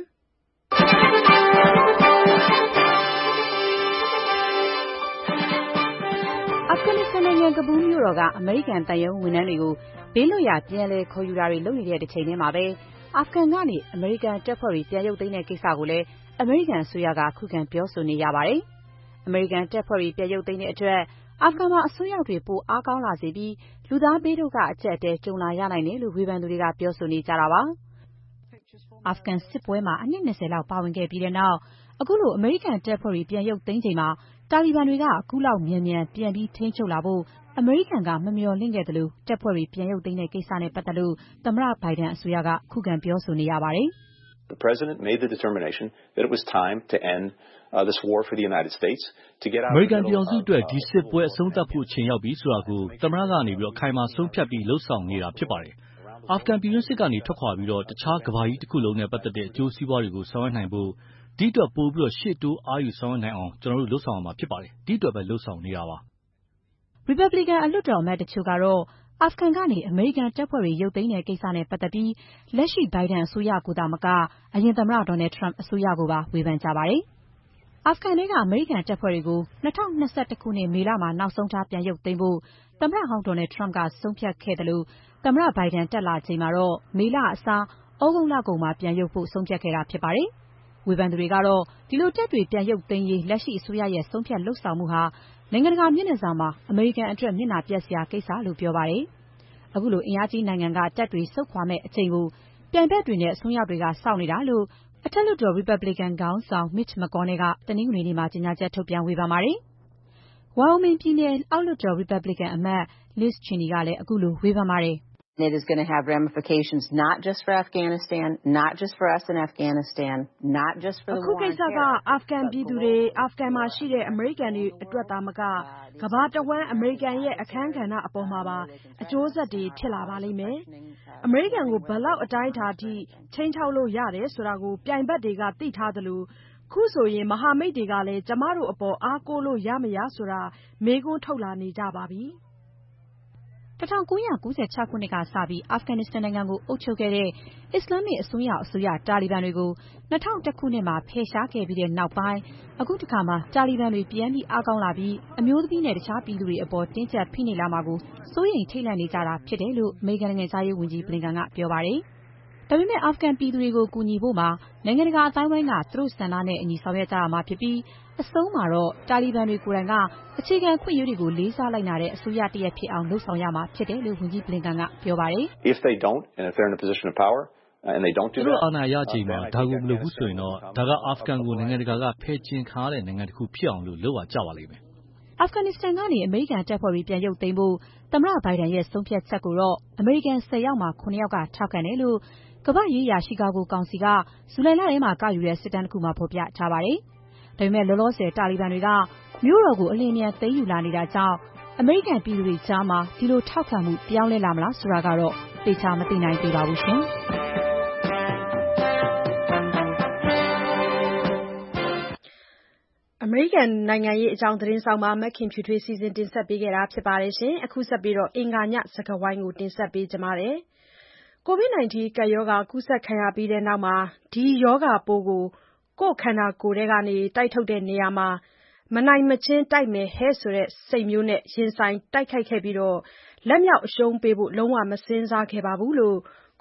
Afghanistan နိုင်ငံကဘူးမြို့တော်ကအမေရိကန်သံရုံးဝန်ထမ်းတွေကိုဘေးလွတ်ရာပြန်လည်ခေါ်ယူတာတွေလုပ်နေတဲ့တစ်ချိန်တည်းမှာပဲအာဖဂန်ကနေအမေရိကန်တပ်ဖွဲ့တွေပြန်ရုပ်သိမ်းတဲ့ကိစ္စကိုလည်းအမေရိကန်အစိုးရကခုခံပြောဆိုနေရပါတယ်။အမေရိကန်တပ်ဖွဲ့တွေပြန်ရုပ်သိမ်းတဲ့အတွက်အာဖဂန်မှာအစွန်းရောက်တွေပိုအားကောင်းလာစေပြီးလူသားဘေးဒုက္ခအကျပ်အတည်းကြုံလာရနိုင်တယ်လို့ဝေဖန်သူတွေကပြောဆိုနေကြတာပါ။အာဖဂန်စစ်ပွဲမှာအနှစ်20လောက်ပါဝင်ခဲ့ပြီးတဲ့နောက်အခုလိုအမေရိကန်တပ်ဖွဲ့တွေပြန်ရုပ်သိမ်းချိန်မှာတာလီဘန်တွေကအခုလောက်မြန်မြန်ပြန်ပြီးထိန်းချုပ်လာဖို့အမေရိကန်ကမမျှော်လင့်ခဲ့သလိုတပ်ဖွဲ့တွေပြန်ရုပ်သိမ်းတဲ့ကိစ္စနဲ့ပတ်သက်လို့သမ္မတဘိုင်ဒန်အစိုးရကခုခံပြောဆိုနေရပါတယ်။ The president made the determination that it was time to end this war for the United States to get out of အမေရိကန်ပြည်ထောင်စုအတွက်ဒီစစ်ပွဲအဆုံးသတ်ဖို့အချိန်ရောက်ပြီဆိုတာကိုသမ္မတကနေအခိုင်အမာဆုံးဖြတ်ပြီးလှုပ်ဆောင်နေတာဖြစ်ပါတယ်။အာဖဂန်ပြည်တွင်းစစ်ကနေထွက်ခွာပြီးတခြားကမ္ဘာကြီးတစ်ခုလုံးနဲ့ပတ်သက်တဲ့အကျိုးစီးပွားတွေကိုဆောင်ရွက်နိုင်ဖို့ဒီအတွက်ပိုပြီးရှေ့တိုးအားယူဆောင်ရွက်နိုင်အောင်ကျွန်တော်တို့လှုပ်ဆောင်ရမှာဖြစ်ပါတယ်။ဒီအတွက်ပဲလှုပ်ဆောင်နေတာပါ။ Republican အလွှတ်တော်အမတ်တချို့ကတော့အာဖဂန်ကနေအမေရိကန်တပ်ဖွဲ့တွေရုပ်သိမ်းတဲ့ကိစ္စနဲ့ပတ်သက်ပြီးလက်ရှိဘိုင်ဒန်အစိုးရကိုသာမကအရင်သမ္မတဒေါ်နယ်ထရမ့်အစိုးရကိုပါဝေဖန်ကြပါတယ်။အာဖဂန်ထဲကအမေရိကန်တပ်ဖွဲ့တွေကို2021ခုနှစ်မေလမှာနောက်ဆုံးထားပြန်ရုပ်သိမ်းဖို့သမ္မတဟောင်းဒေါ်နယ်ထရမ့်ကဆုံးဖြတ်ခဲ့တယ်လို့သမ္မတဘိုင်ဒန်တက်လာချိန်မှာတော့မေလအစားဩဂုတ်လကုန်မှာပြန်ရုပ်ဖို့ဆုံးဖြတ်ခဲ့တာဖြစ်ပါတယ်။ဝေဖန်သူတွေကတော့ဒီလိုတပ်တွေပြန်ရုပ်သိမ်းရေးလက်ရှိအစိုးရရဲ့ဆုံးဖြတ်လုပ်ဆောင်မှုဟာနိုင်ငံတကာမျက်နှာစာမှာအမေရိကန်အတွက်မျက်နှာပျက်စရာကိစ္စလို့ပြောပါတယ်။အခုလိုအင်အားကြီးနိုင်ငံကတပ်တွေဆုတ်ခွာမဲ့အချိန်ကိုပြိုင်ဘက်တွေနဲ့အစွန်းရောက်တွေကစောင့်နေတာလို့အထက်လွှတ်တော် Republican ခေါင်းဆောင် Mitch McConnell ကတနင်္ဂနွေနေ့မှာကြေညာချက်ထုတ်ပြန်ဝေဖန်ပါတယ်။ Wyoming ပြည်နယ်အောက်လွှတ်တော် Republican အမတ် Liz Cheney ကလည်းအခုလိုဝေဖန်ပါတယ်။ It is going to have ramifications not just for Afghanistan, not just for us in Afghanistan, not just for the war on terror. အခုကိစ္စကအာဖဂန်ပြည်သူတွေအာဖဂန်မှာရှိတဲ့အမေရိကန်တွေအတွက်သာမကကမ္ဘာတဝန်းအမေရိကန်ရဲ့အခန်းကဏ္ဍအပေါ်မှာပါအကျိုးဆက်တွေဖြစ်လာပါလိမ့်မယ်။အမေရိကန်ကိုဘယ်လောက်အတိုင်းအတာအထိခြိမ်းခြောက်လို့ရတယ်ဆိုတာကိုပြိုင်ဘက်တွေကသိထားသလိုခုဆိုရင်မဟာမိတ်တွေကလည်းကျမတို့အပေါ်အားကိုးလို့ရမရဆိုတာမေးခွန်းထုတ်လာနေကြပါပြီ။ 1996 ခုနှစ်ကစပြီးအာဖဂန်နစ္စတန်နိုင်ငံကိုအုပ်ချုပ်ခဲ့တဲ့အစ္စလာမစ်အစွန်းရောက်အစိုးရတာလီဘန်တွေကို2001ခုနှစ်မှာဖယ်ရှားခဲ့ပြီးတဲ့နောက်ပိုင်းအခုတခါမှတာလီဘန်တွေပြန်ပြီးအားကောင်းလာပြီးအမျိုးသမီးနဲ့တခြားပြည်သူတွေအပေါ်တင်းကျပ်ဖိနှိပ်လာမှာကိုစိုးရိမ်ထိတ်လန့်နေကြတာဖြစ်တယ်လို့အမေရိကန်နိုင်ငံသားရေးဝန်ကြီးဘလင်ကန်ကပြောပါတယ်။ဒါပေမဲ့အာဖဂန်ပြည်သူတွေကိုကူညီဖို့မှာနိုင်ငံတကာအသိုင်းအဝိုင်းကသူတို့ဆန္ဒနဲ့အညီဆောင်ရွက်ကြရမှာဖြစ်ပြီးအဆုံးမှာတော့တာလီဘန်တွေကိုယ်တိုင်ကအခြေခံအခွင့်အရေးတွေကိုလေးစားလိုက်နာတဲ့အစိုးရတရပ်ဖြစ်အောင်လုပ်ဆောင်ရမှာဖြစ်တယ်လို့ဝန်ကြီးဘလင်ကန်ကပြောပါတယ်။ If they don't and if they're in a position of power and they don't do that အာဏာရချိန်မှာဒါကိုမလုပ်ဘူးဆိုရင်တော့ဒါကအာဖဂန်ကိုနိုင်ငံတကာကဖယ်ကျဉ်ခံရတဲ့နိုင်ငံတစ်ခုဖြစ်အောင်လုပ်ရကြပါလိမ့်မယ်။အာဖဂန်နစ္စတန်ကနေအမေရိကန်တပ်ဖွဲ့တွေပြန်ရုပ်သိမ်းဖို့သမ္မတဘိုင်ဒန်ရဲ့ဆုံးဖြတ်ချက်ကိုတော့အမေရိကန်10ယောက်မှာ9ယောက်ကထောက်ခံတယ်လို့ကမ္ဘာ့ရေးရာရှီကာဂိုကောင်စီကဇူလိုင်လထဲမှာကောက်ယူတဲ့စစ်တမ်းတစ်ခုမှာဖော်ပြထားပါတယ်။ဒါပေမဲ့လောလောဆယ်တာလီဘန်တွေကမြို့တော်ကိုအလျင်အမြန်သိမ်းယူလာနေတာကြောင့်အမေရိကန်ပြည်သူတွေကြားမှာဒီလိုထောက်ခံမှုပြောင်းလဲလာမလားဆိုတာကတော့သေချာမသိနိုင်သေးပါဘူးရှင်။အမေရိကန်နိုင်ငံရေးအကြောင်းသတင်းဆောင်မခင်ဖြူထွေးစီစဉ်တင်ဆက်ပေးခဲ့တာဖြစ်ပါတယ်ရှင်။အခုဆက်ပြီးအင်္ဂါညစကားဝိုင်းကိုတင်ဆက်ပေးကြပါမယ်။ COVID-19 ကပ်ရောဂါကူးစက်ခံရပြီးတဲ့နောက်ဒီရောဂါပိုးကိုကိုယ့်ခန္ဓာကိုယ်ထဲကနေတိုက်ထုတ်တဲ့နေရာမှာမနိုင်မချင်းတိုက်မယ်ဟဲ့ဆိုတဲ့စိတ်မျိုးနဲ့ရင်ဆိုင်တိုက်ခိုက်ခဲ့ပြီးလက်မြောက်အရှုံးပေးဖို့လုံးဝမစဉ်းစားခဲ့ပါဘူးလို့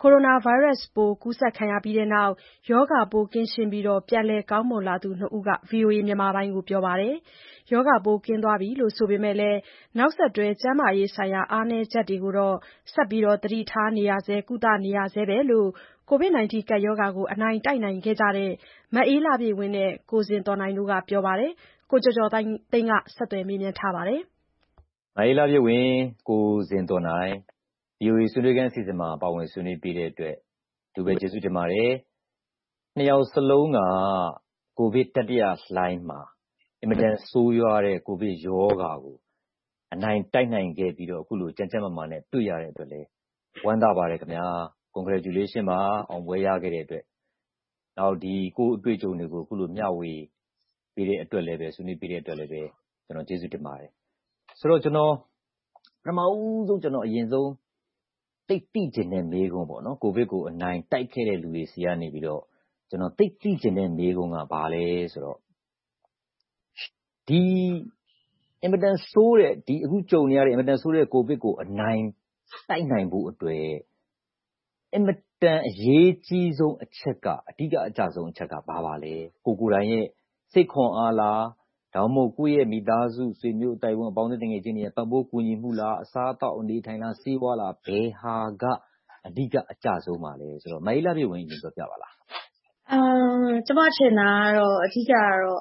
ကိုရိုနာဗိုင်းရပ်စ်ပိုးကူးစက်ခံရပြီးနောက်ရောဂါပိုးကင်းရှင်းပြီးပြန်လည်ကောင်းမွန်လာသူ2ဦးက VOA မြန်မာပိုင်းကိုပြောပါတယ်။ရောဂါပိုးကင်းသွားပြီလို့ဆိုပေမဲ့လည်းနောက်ဆက်တွဲကျန်းမာရေးဆိုင်ရာအားနည်းချက်တွေကိုတော့ဆက်ပြီးသတိထားနေရဆဲကုသနေရဆဲပဲလို့ COVID-19 ကပ်ရောဂါကိုအနိုင်တိုက်နိုင်ခဲ့ကြတဲ့မအေးလှပြည့်ဝင်းနဲ့ကိုဇင်သော်နိုင်တို့ကပြောပါတယ်။ကိုကျော်ကျော်သိန်းကဆက်သွယ်မေးမြန်းထားပါတယ်။မအေးလှပြည့်ဝင်းကိုဇင်သော်နိုင် VOA ဆွေးနွေးခန်းအစီအစဉ်မှာပါဝင်ဆွေးနွေးပေးတဲ့အတွက်ဒုပဲကျေးဇူးတင်ပါတယ်။နှစ်ယောက်စလုံးကကိုဗစ်တတိယလှိုင်းမှာအင်မတန်ဆိုးရွားတဲ့ကိုဗစ်ရောဂါကိုအနိုင်တိုက်နိုင်ခဲ့ပြီးတော့အခုလိုကြမ်းကြမ်းမာမာနဲ့တွေ့ရတဲ့အတွက်လည်းဝမ်းသာပါတယ်ခင်ဗျာ။ Congratulation ပါအောင်ပွဲရခဲ့တဲ့အတွက်နောက်ဒီကိုအတွေ့အကြုံတွေကိုအခုလိုမျှဝေပေးတဲ့အတွက်လည်းပဲဆွေးနွေးပေးတဲ့အတွက်လည်းပဲကျွန်တော်ကျေးဇူးတင်ပါတယ်။ဆိုတော့ကျွန်တော်ပထမဦးဆုံးကျွန်တော်အရင်ဆုံးသိကျင်တဲ့မေးခွန်းပေါ့နော်ကိုဗစ်ကိုအနိုင်တိုက်ခဲ့တဲ့လူတွေစီကနေပြီးတော့ကျွန်တော်သိကျင်တဲ့မေးခွန်းကဘာလဲဆိုတော့ဒီအင်မတန်ဆိုးတဲ့ဒီအခုကြုံနေရတဲ့အင်မတန်ဆိုးတဲ့ကိုဗစ်ကိုအနိုင်တိုက်နိုင်ဖို့အတွက်အင်မတန်အရေးကြီးဆုံးအချက်ကအဓိကအကျဆုံးအချက်ကဘာပါလဲကိုယ်တိုင်ရဲ့စိတ်ခွန်အားလားဒါမှမဟုတ်ကိုယ့်ရဲ့မိသားစုဆွေမျိုးတိုင်ဝန်အပေါင်းအသင်းငယ်ချင်းတွေပတ်ဖို့ကူညီမှုလားအစားအသောက်အနေထိုင်လားစေဝါလားဘယ်ဟာကအဓိကအကျဆုံးပါလဲဆိုတော့မအေးလှပြည့်ဝင်းရင်ပြောပြပါလားကျွန်မထင်တာကတော့အဓိကကတော့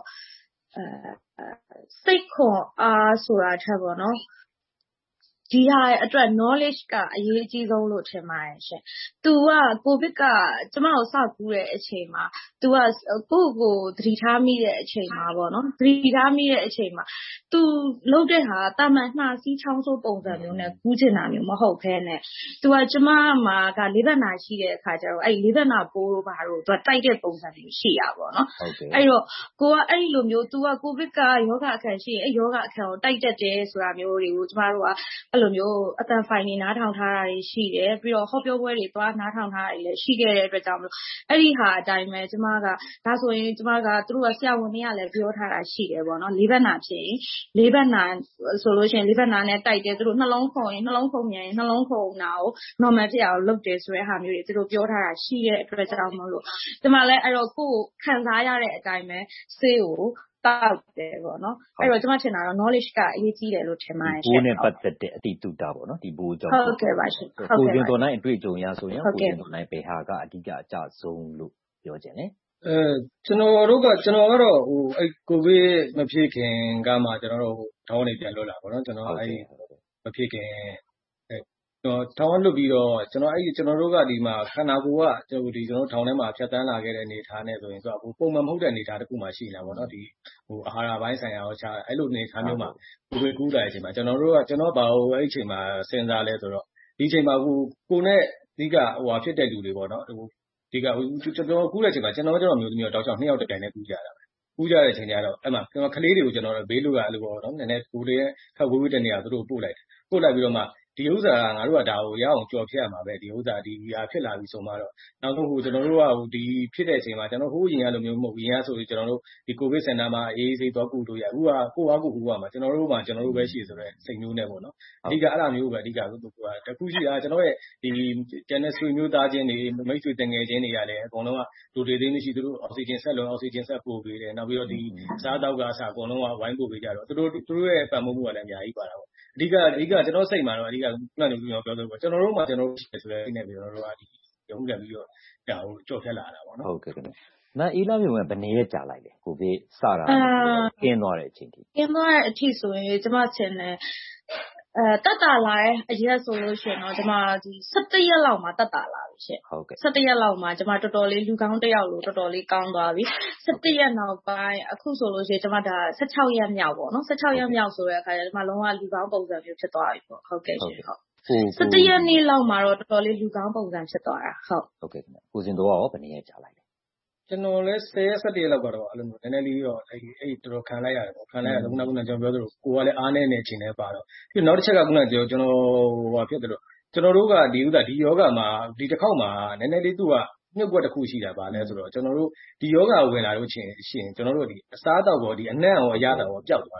စိတ်ခွန်အားဆိုတာထက်ပေါ့နော်ဒီဟာအတွက် knowledge ကအရေးအကြီးဆုံးလို့ထင်ပါတယ်ရှင်။ तू ကကိုဗစ်ကကျမတို့စကူးတဲ့အချိန်မှာ तू ကကိုယ့်ကိုသတိထားမိတဲ့အချိန်မှာပေါ့နော်သတိထားမိတဲ့အချိန်မှာ तू လုပ်တဲ့ဟာတာမန်နှာစီးချောင်းဆိုးပုံစံမျိုးနဲ့ကူးချင်တာမျိုးမဟုတ်ဘဲနဲ့ तू ကကျမမှာကလေးဘက်နာရှိတဲ့အခါကျတော့အဲ့လေးဘက်နာပိုးတို့ဘာတို့ तू တိုက်တဲ့ပုံစံမျိုးရှိရပါတော့။အဲ့တော့ကိုကအဲ့လိုမျိုး तू ကကိုဗစ်ကယောဂအခက်ရှိရင်အဲ့ယောဂအခက်ကိုတိုက်တတ်တယ်ဆိုတာမျိုးတွေကိုကျမတို့ကအဲ့လိုမျိုးအတန်ဖိုင်နေနားထောင်ထားတာတွေရှိတယ်ပြီးတော့ဟောပြောပွဲတွေသွားနားထောင်ထားတာတွေလည်းရှိခဲ့တဲ့အတွက်ကြောင့်မလို့အဲ့ဒီဟာအတိုင်းပဲကျမကဒါဆိုရင်ကျမကသူတို့ကဆရာဝန်တွေကလည်းပြောထားတာရှိတယ်ပေါ့နော်လေးဘက်နာဖြစ်ရင်လေးဘက်နာဆိုလို့ရှိရင်လေးဘက်နာနဲ့တိုက်တယ်သူတို့နှလုံးခုန်ရင်နှလုံးခုန်မြန်ရင်နှလုံးခုန်တာကို normal ဖြစ်အောင်လုပ်တယ်ဆိုတဲ့ဟာမျိုးတွေသူတို့ပြောထားတာရှိတဲ့အတွက်ကြောင့်မလို့ကျမလည်းအဲ့တော့ကိုယ်ခံစားရတဲ့အတိုင်းပဲဆေးကိုတောက်တယ်ပေါ့နော်အဲ့တော့ကျွန်မထင်တာတော့ knowledge ကအရေးကြီးတယ်လို့ထင်ပါတယ်ရှင်ဘိုးနဲ့ပတ်သက်တဲ့အတိတုတာပေါ့နော်ဒီဘိုးကြောင့်ဟုတ်ကဲ့ပါရှင်ကိုကျင်တော်နိုင်အတွေ့အကြုံရဆိုရင်ကိုကျင်တော်နိုင်ဘယ်ဟာကအဓိကအကျဆုံးလို့ပြောခြင်းလဲကျွန်တော်ကတော့အဲ့ကိုဗစ်မဖြစ်ခင်ကမှကျွန်တော်တို့ထောင်းနေပြန်လွတ်လာပေါ့နော်ကျွန်တော်အဲ့မဖြစ်ခင်ထောင်းလွတ်ပြီးတော့ကျွန်တော်တို့ကဒီမှာခန္ဓာကိုယ်ကကျွန်တော်ထောင်းထဲမှာဖြတ်တန်းလာခဲ့တဲ့အနေထားနဲ့ဆိုရင်ဆိုတော့ပုံမှန်မဟုတ်တဲ့အနေထားတစ်ခုမှရှိနေတာပေါ့နော်ဒီအာဟာရပိုင်းဆိုင်ရာရောခြားအဲ့လိုအနေထားမျိုးမှာကိုယ်ကူးလာတဲ့အချိန်မှာကျွန်တော်ဘာလို့အဲ့အချိန်မှာစဉ်းစားလဲဆိုတော့ဒီအချိန်မှာကိုနဲ့အဓိကဖြစ်တဲ့လူတွေပေါ့နော်ဒီကကျွန်တော်ကူးတဲ့အချိန်မှာကျွန်တော်မျိုးသမီးတော့တောက်ချောင်း2ယောက်တပြိုင်နဲ့ကူးကြတာပဲကူးကြတဲ့အချိန်ကျတော့အဲ့မှာကလေးတွေကိုကျွန်တော်ဘေးလူကအဲ့လိုပေါ့နော်နည်းနည်းကိုယ်ရဲ့ခက်ဝေးဝေးတဲ့နေရာသူတို့ပို့လိုက်ပြီးတော့မှဒီဥစ္စာကငါတို့ကဒါကိုရအောင်ကြော်ဖြတ်ရမှာပဲဒီဥစ္စာဒီဟာဖြစ်လာပြီဆိုမှတော့နောက်ဆုံးကျွန်တော်တို့ကဒီဖြစ်တဲ့အချိန်မှာကျွန်တော်ဟိုးရင်ရလိုမျိုးမဟုတ်ရင်ရဆိုရင်ကျွန်တော်တို့ဒီကိုဗစ်စင်တာမှာအေးဆေးသွားကူလို့ရအခုကကိုအားကိုကူရမှာကျွန်တော်တို့ပဲရှိဆိုတဲ့စိတ်မျိုးနဲ့ပေါ့နော်အဓိကအဲ့လိုမျိုးပဲအဓိကတခုရှိတာကျွန်တော်ရဲ့ဒီကျန်တဲ့ဆွေမျိုးသားချင်းတွေမိတ်ဆွေတငယ်ချင်းတွေကလည်းအကုန်လုံးကလူတွေသေးမရှိသူတို့အောက်ဆီဂျင်ဆက်လုံးအောက်ဆီဂျင်ဆက်ပို့ပေးတယ်နောက်ပြီးတော့ဒီစားတောက်ကအစားအကုန်လုံးကဝိုင်းပို့ပေးကြတော့သူတို့ရဲ့ပံ့ပိုးမှုကလည်းအများကြီးပါတာပေါ့အဓိကကျွန်တော်စိတ်မှာတော့အဓိကခုနကပြောဆိုပေါ့ကျွန်တော်တို့မှကျွန်တော်တို့ရှိတယ်ဆိုတဲ့အဲ့နဲ့ကျွန်တော်တို့ကဒီရုံးကန်ပြီးတော့ဒါကိုကြော်ဖြတ်လာတာပေါ့နော်ဟုတ်ကဲ့ခင်ဗျမအေးလှမျိုးကဘယ်နည်းကြာလိုက်လဲကိုဗစ်စတာကင်းသွားတဲ့အချိန်ထိကင်းသွားတဲ့အထိဆိုရင်ကျွန်မထင်တယ်တက်တာလာတဲ့အရက်ဆိုလို့ရှိရင်တော့ကျွန်မဒီ17ရက်လောက်မှာတက်တာလာပြီရှင့်ဟုတ်ကဲ့ 17ရက်လောက်မှာကျွန်မတော်တော်လေးလူကောင်းတစ်ယောက်လို့တော်တော်လေးကောင်းသွားပြီ17ရက်နောက်ပိုင်းအခုဆိုလို့ရှိရင်ကျွန်မဒါ16ရက်မြောက်ပေါ့နော်16ရက်မြောက်ဆိုတဲ့အခါကျကျွန်မလုံးဝလူကောင်းပုံစံမျိုးဖြစ်သွားပြီပေါ့ဟုတ်ကဲ့ရှင်ဟုတ်17ရက်နေ့လောက်မှာတော့တော်တော်လေးလူကောင်းပုံစံဖြစ်သွားတာဟုတ်ကဲ့ခင်ဗျကိုစင်တော်ရောဘယ်နည်းကြာလိုက်လဲကျွန်တော်လည်း10ရက်17ရက်လောက်ကတော့အဲ့လိုမျိုးနည်းနည်းလေးတော့အဲ့တော်တော်ခံလိုက်ရတယ်ပေါ့ခံလိုက်ရတယ်ခုနကျွန်တော်ပြောသလိုကိုကလည်းအားနေနေအချိန်နဲ့ပါတော့ပြီးနောက်တစ်ချက်ကခုနကျွန်တော်ဖြစ်တယ်လို့ကျွန်တော်တို့ကဒီယောဂမှာဒီတစ်ခေါက်မှာနည်းနည်းလေးသူကညှုပ်ွက်တစ်ခုရှိတာပါလဲဆိုတော့ကျွန်တော်တို့ဒီယောဂဝင်လာလို့ချင်းကျွန်တော်တို့ဒီအစားအသောက်ပေါ်ဒီအနံ့ရောအရသာရောပျောက်သွားတယ်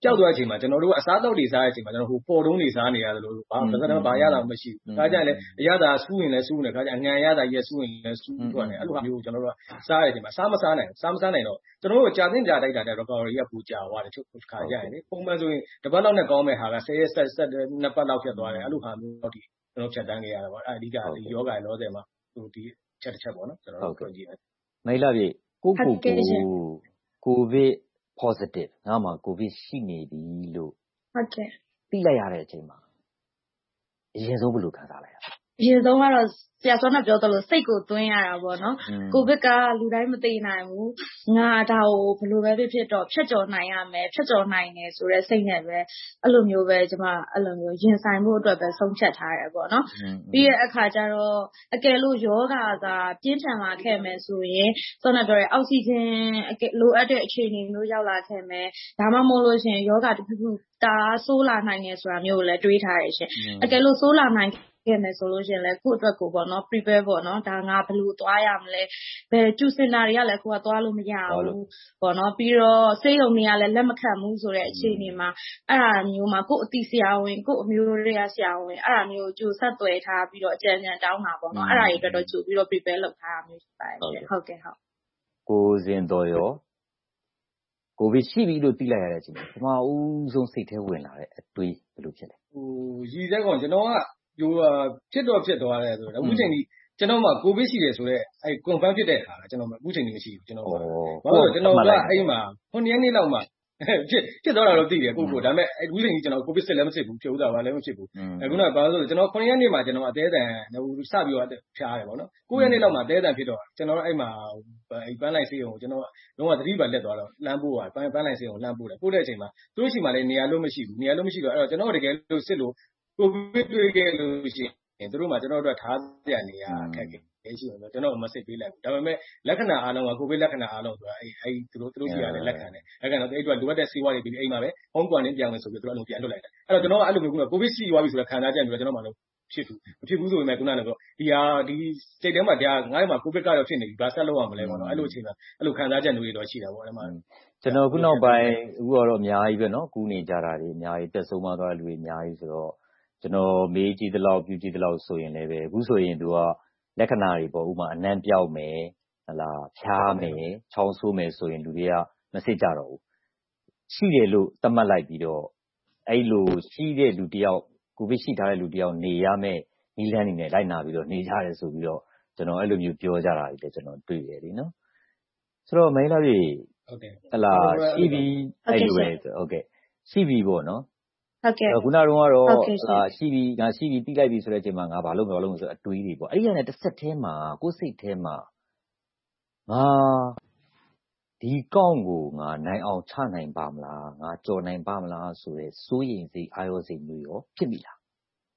ကြောက်သွားတဲ့အချိန်မှာကျွန်တော်တို့ကအစားအသောက်တွေစားတဲ့အချိန်မှာကျွန်တော်ပေါ်တုံးတွေစားနေရတယ်လို့ဘာရတာမရှိဘူးဒါကြရင်လည်းအရသာစူးရင်လည်းစူးနေခါကျအငံရတာရဲ့စူးရင်လည်းစူးထွက်နေအဲ့လိုမျိုးကျွန်တော်တို့ကစားတဲ့အချိန်မှာစားမစားနိုင်တော့ကျွန်တော်တို့ကြာသိကြာတိုက်တာတဲ့ recovery ကပူကြာသွားတယ်ချုပ်ခါကြရင်လေပုံမှန်ဆိုရင်တစ်ပတ်လောက်နဲ့ကောင်းမဲ့ဟာက10ရက်ဆက်2ပတ်လောက်ဖြစ်သွားတယ်အဲ့လိုဟာမျိုးတော့ဒီကျွန်တော်ဖြတ်တန်းခဲ့ရတာပေါ့အဲ့အဓိကဒီယောဂလောဆယ်မှာဟိုဒီချက်ပေါ့နော်ကျွန်တော်တို့ကြည့်တယ်မိလာပြေကိုကိုဗစ် positive ငါမှာကိုဗစ်ရှိနေပြီလို့ဟုတ်ကဲ့သိလိုက်ရတဲ့အချိန်မှာအရင်ဆုံးဘယ်လိုခံစားလိုက်ရလဲအရင်ဆုံးကတော့ဆရာစောနာပြောသလိုစိတ်ကိုသွင်းရတာပေါ့နော်ကိုဗစ်ကလူတိုင်းမသိနိုင်ဘူးငါဒါကိုဘယ်လိုပဲဖြစ်တော့ဖြတ်ကျော်နိုင်ရမယ်ဖြတ်ကျော်နိုင်တယ်ဆိုတဲ့စိတ်နဲ့ပဲအဲ့လိုမျိုးပဲကျွန်မအဲ့လိုမျိုးရင်ဆိုင်ဖို့အတွက်ပဲဆုံးဖြတ်ထားရတယ်ပေါ့နော်ပြီးရဲ့အခါကျတော့အကယ်လို့ယောဂကပြင်းထန်လာခဲ့မယ်ဆိုရင်စောနာပြောရဲအောက်ဆီဂျင်လိုအပ်တဲ့အခြေအနေမျိုးရောက်လာခဲ့မယ်ဒါမှမဟုတ်လို့ရှိရင်ယောဂတစ်ခုတာဆိုးလာနိုင်တယ်ဆိုတာမျိုးကိုလည်းတွေးထားရရှင်အကယ်လို့ဆိုးလာနိုင်ခဲ့မယ်ဆိုလို့ရှိရင်လည်းကိုယ့်အတွက်ကိုပေါ့နော် prepare ပေါ့နော်ဒါငါဘယ်လိုသွားရမလဲဘယ်ကျူစင်တာတွေကလည်းကိုကသွားလို့မရဘူးပေါ့နော်ပြီးတော့ဆေးရုံတွေကလည်းလက်မခံဘူးဆိုတဲ့အခြေအနေမှာအဲ့ဒါမျိုးမှာကိုယ့်အတိဆရာဝန်ကိုယ့်အမျိုးတွေကဆရာဝန်အဲ့ဒါမျိုးကြိုဆက်သွယ်ထားပြီးတော့အကြံဉာဏ်တောင်းတာပေါ့နော်အဲ့ဒါတွေအတွက်တော့ကြိုပြီးတော့ prepare လုပ်ထားရမျိုးဖြစ်ပါတယ်ဟုတ်ကဲ့ဟုတ်ကိုစင်တော်ရောကိုဗစ်ရှိပြီလို့သိလိုက်ရတဲ့အချိန်မှာပထမဦးဆုံးစိတ်ထဲဝင်လာတဲ့အတွေးဘယ်လိုဖြစ်လဲရည်စက်ကောင်ကျွန်တော်ကဖြစ်တော့ဖြစ်သွားတယ်ဆိုတော့အခုချိန်ကြီးကျွန်တော်မှကိုဗစ်ရှိတယ်ဆိုတော့အဲ confirm ဖြစ်တဲ့ဟာကျွန်တော်မှအခုချိန်ကြီးမရှိဘူးကျွန်တော်ဘာလို့ကျွန်တော်ကအဲ့မှာ9ရက်နေ့လောက်မှဖြစ်သွားတာတော့သိတယ်ကိုဒါပေမဲ့အခုချိန်ကြီးကျွန်တော်ကိုဗစ်စစ်လည်းမစစ်ဘူးဖြုတ်တာပါလည်းမဖြစ်ဘူးအခုနောက်ဘာလို့ဆိုကျွန်တော်9ရက်နေ့မှာကျွန်တော်အသေးအံစပြီးတော့ဖျားတယ်ပေါ့နော်9ရက်နေ့လောက်မှာအသေးအံဖြစ်တော့ကျွန်တော်အဲ့မှာပန်းလိုက်ဆေးရုံကိုကျွန်တော်လုံးဝသတိပါလက်သွားတော့လမ်းပို့ပန်းလိုက်ဆေးရုံလမ်းပို့တယ်ပို့တဲ့အချိန်မှာသူတို့ရှိမှလည်းနေရာလို့မရှိဘူးနေရာလို့မရှိတော့အဲ့တော့ကျွန်တော်တကယ်လို့စစ်လို့ကိုဗစ်တွေ့ခဲ့လို့ရှိရင်တို့မှာကျွန်တော်တို့ထားပြနေရအခက်အခဲရှိတယ်ကျွန်တော်မစစ်ပေးလိုက်ဘူးဒါပေမဲ့လက္ခဏာအားလုံးကကိုဗစ်လက္ခဏာအားလုံးဆိုတာအဲ့သူတို့ကြည့်ရတယ်လက်ခံတယ်အဲ့ကတော့အဲ့အတွက်လိုအပ်တဲ့ဆေးဝါးတွေပြီးအိမ်မှာပဲ home quarantine ပြောင်းမယ်ဆိုပြီးတို့အဲ့လိုပြန်လွတ်လိုက်တယ်အဲ့တော့ကျွန်တော်ကအဲ့လိုမျိုးကိုဗစ်ရှိသွားပြီဆိုတော့ခံစားချက်မျိုးကျွန်တော်မှလို့ဖြစ်ဘူးမဖြစ်ဘူးဆိုပေမဲ့ခုနကပြောဒီစိတ်ထဲမှာငါ့မှာကိုဗစ်ကတော့ဖြစ်နေပြီဘာဆက်လုပ်ရမလဲပေါ့နော်အဲ့လိုအချိန်မှာအဲ့လိုခံစားချက်မျိုးတွေတော့ရှိတာပေါ့အဲ့မှာကျွန်တော်ခုနောက်ပိုင်းအခုကတော့အများကြီးပဲနော်ကူးနေကြတာတွေအများကြီးတက်ဆုံးသွားတဲ့လူတွေအများကြီးဆိုတော့ကျွန်တော်မေးကြည့်သလောက်ပြုကြည့်သလောက်ဆိုရင်လည်းပဲအခုဆိုရင်သူကလက္ခဏာတွေပေါ့ဥမာအနံ့ပြောက်မယ်ဟလာဖြားမယ်ချောင်းဆိုးမယ်ဆိုရင်လူတွေကမစစ်ကြတော့ဘူးရှိတယ်လို့သတ်မှတ်လိုက်ပြီးတော့အဲ့လိုရှိတဲ့လူတယောက်ကိုဗစ်ရှိထားတဲ့လူတယောက်နေရမယ့်နီးလန်းနေနဲ့လိုက်နာပြီးတော့နေကြတယ်ဆိုပြီးတော့ကျွန်တော်အဲ့လိုမျိုးပြောကြတာတွေလည်းကျွန်တော်တွေ့ရတယ်နော်ဆိုတော့မိန်းလာပြီဟုတ်ကဲ့ဟလာရှိပြီအဲ့လိုပဲဟုတ်ကဲ့ရှိပြီပေါ့နော်ဟုတ်ကဲ့ခုနကတော့ရှိပြီငါရှိပြီပြီးလိုက်ပြီဆိုတဲ့အချိန်မှာငါဘာလုပ်ဆိုအတွေးတွေပေါ့အဲ့ဒီကနေတစ်ဆက်ထဲမှာကိုယ်စိတ်ထဲမှာငါဒီကောင်းကိုငါနိုင်အောင်ချနိုင်ပါမလားငါကြော်နိုင်ပါမလားဆိုတဲ့စိုးရိမ်စိတ်အာရုံစိတ်မျိုးရောဖြစ်ပြီလား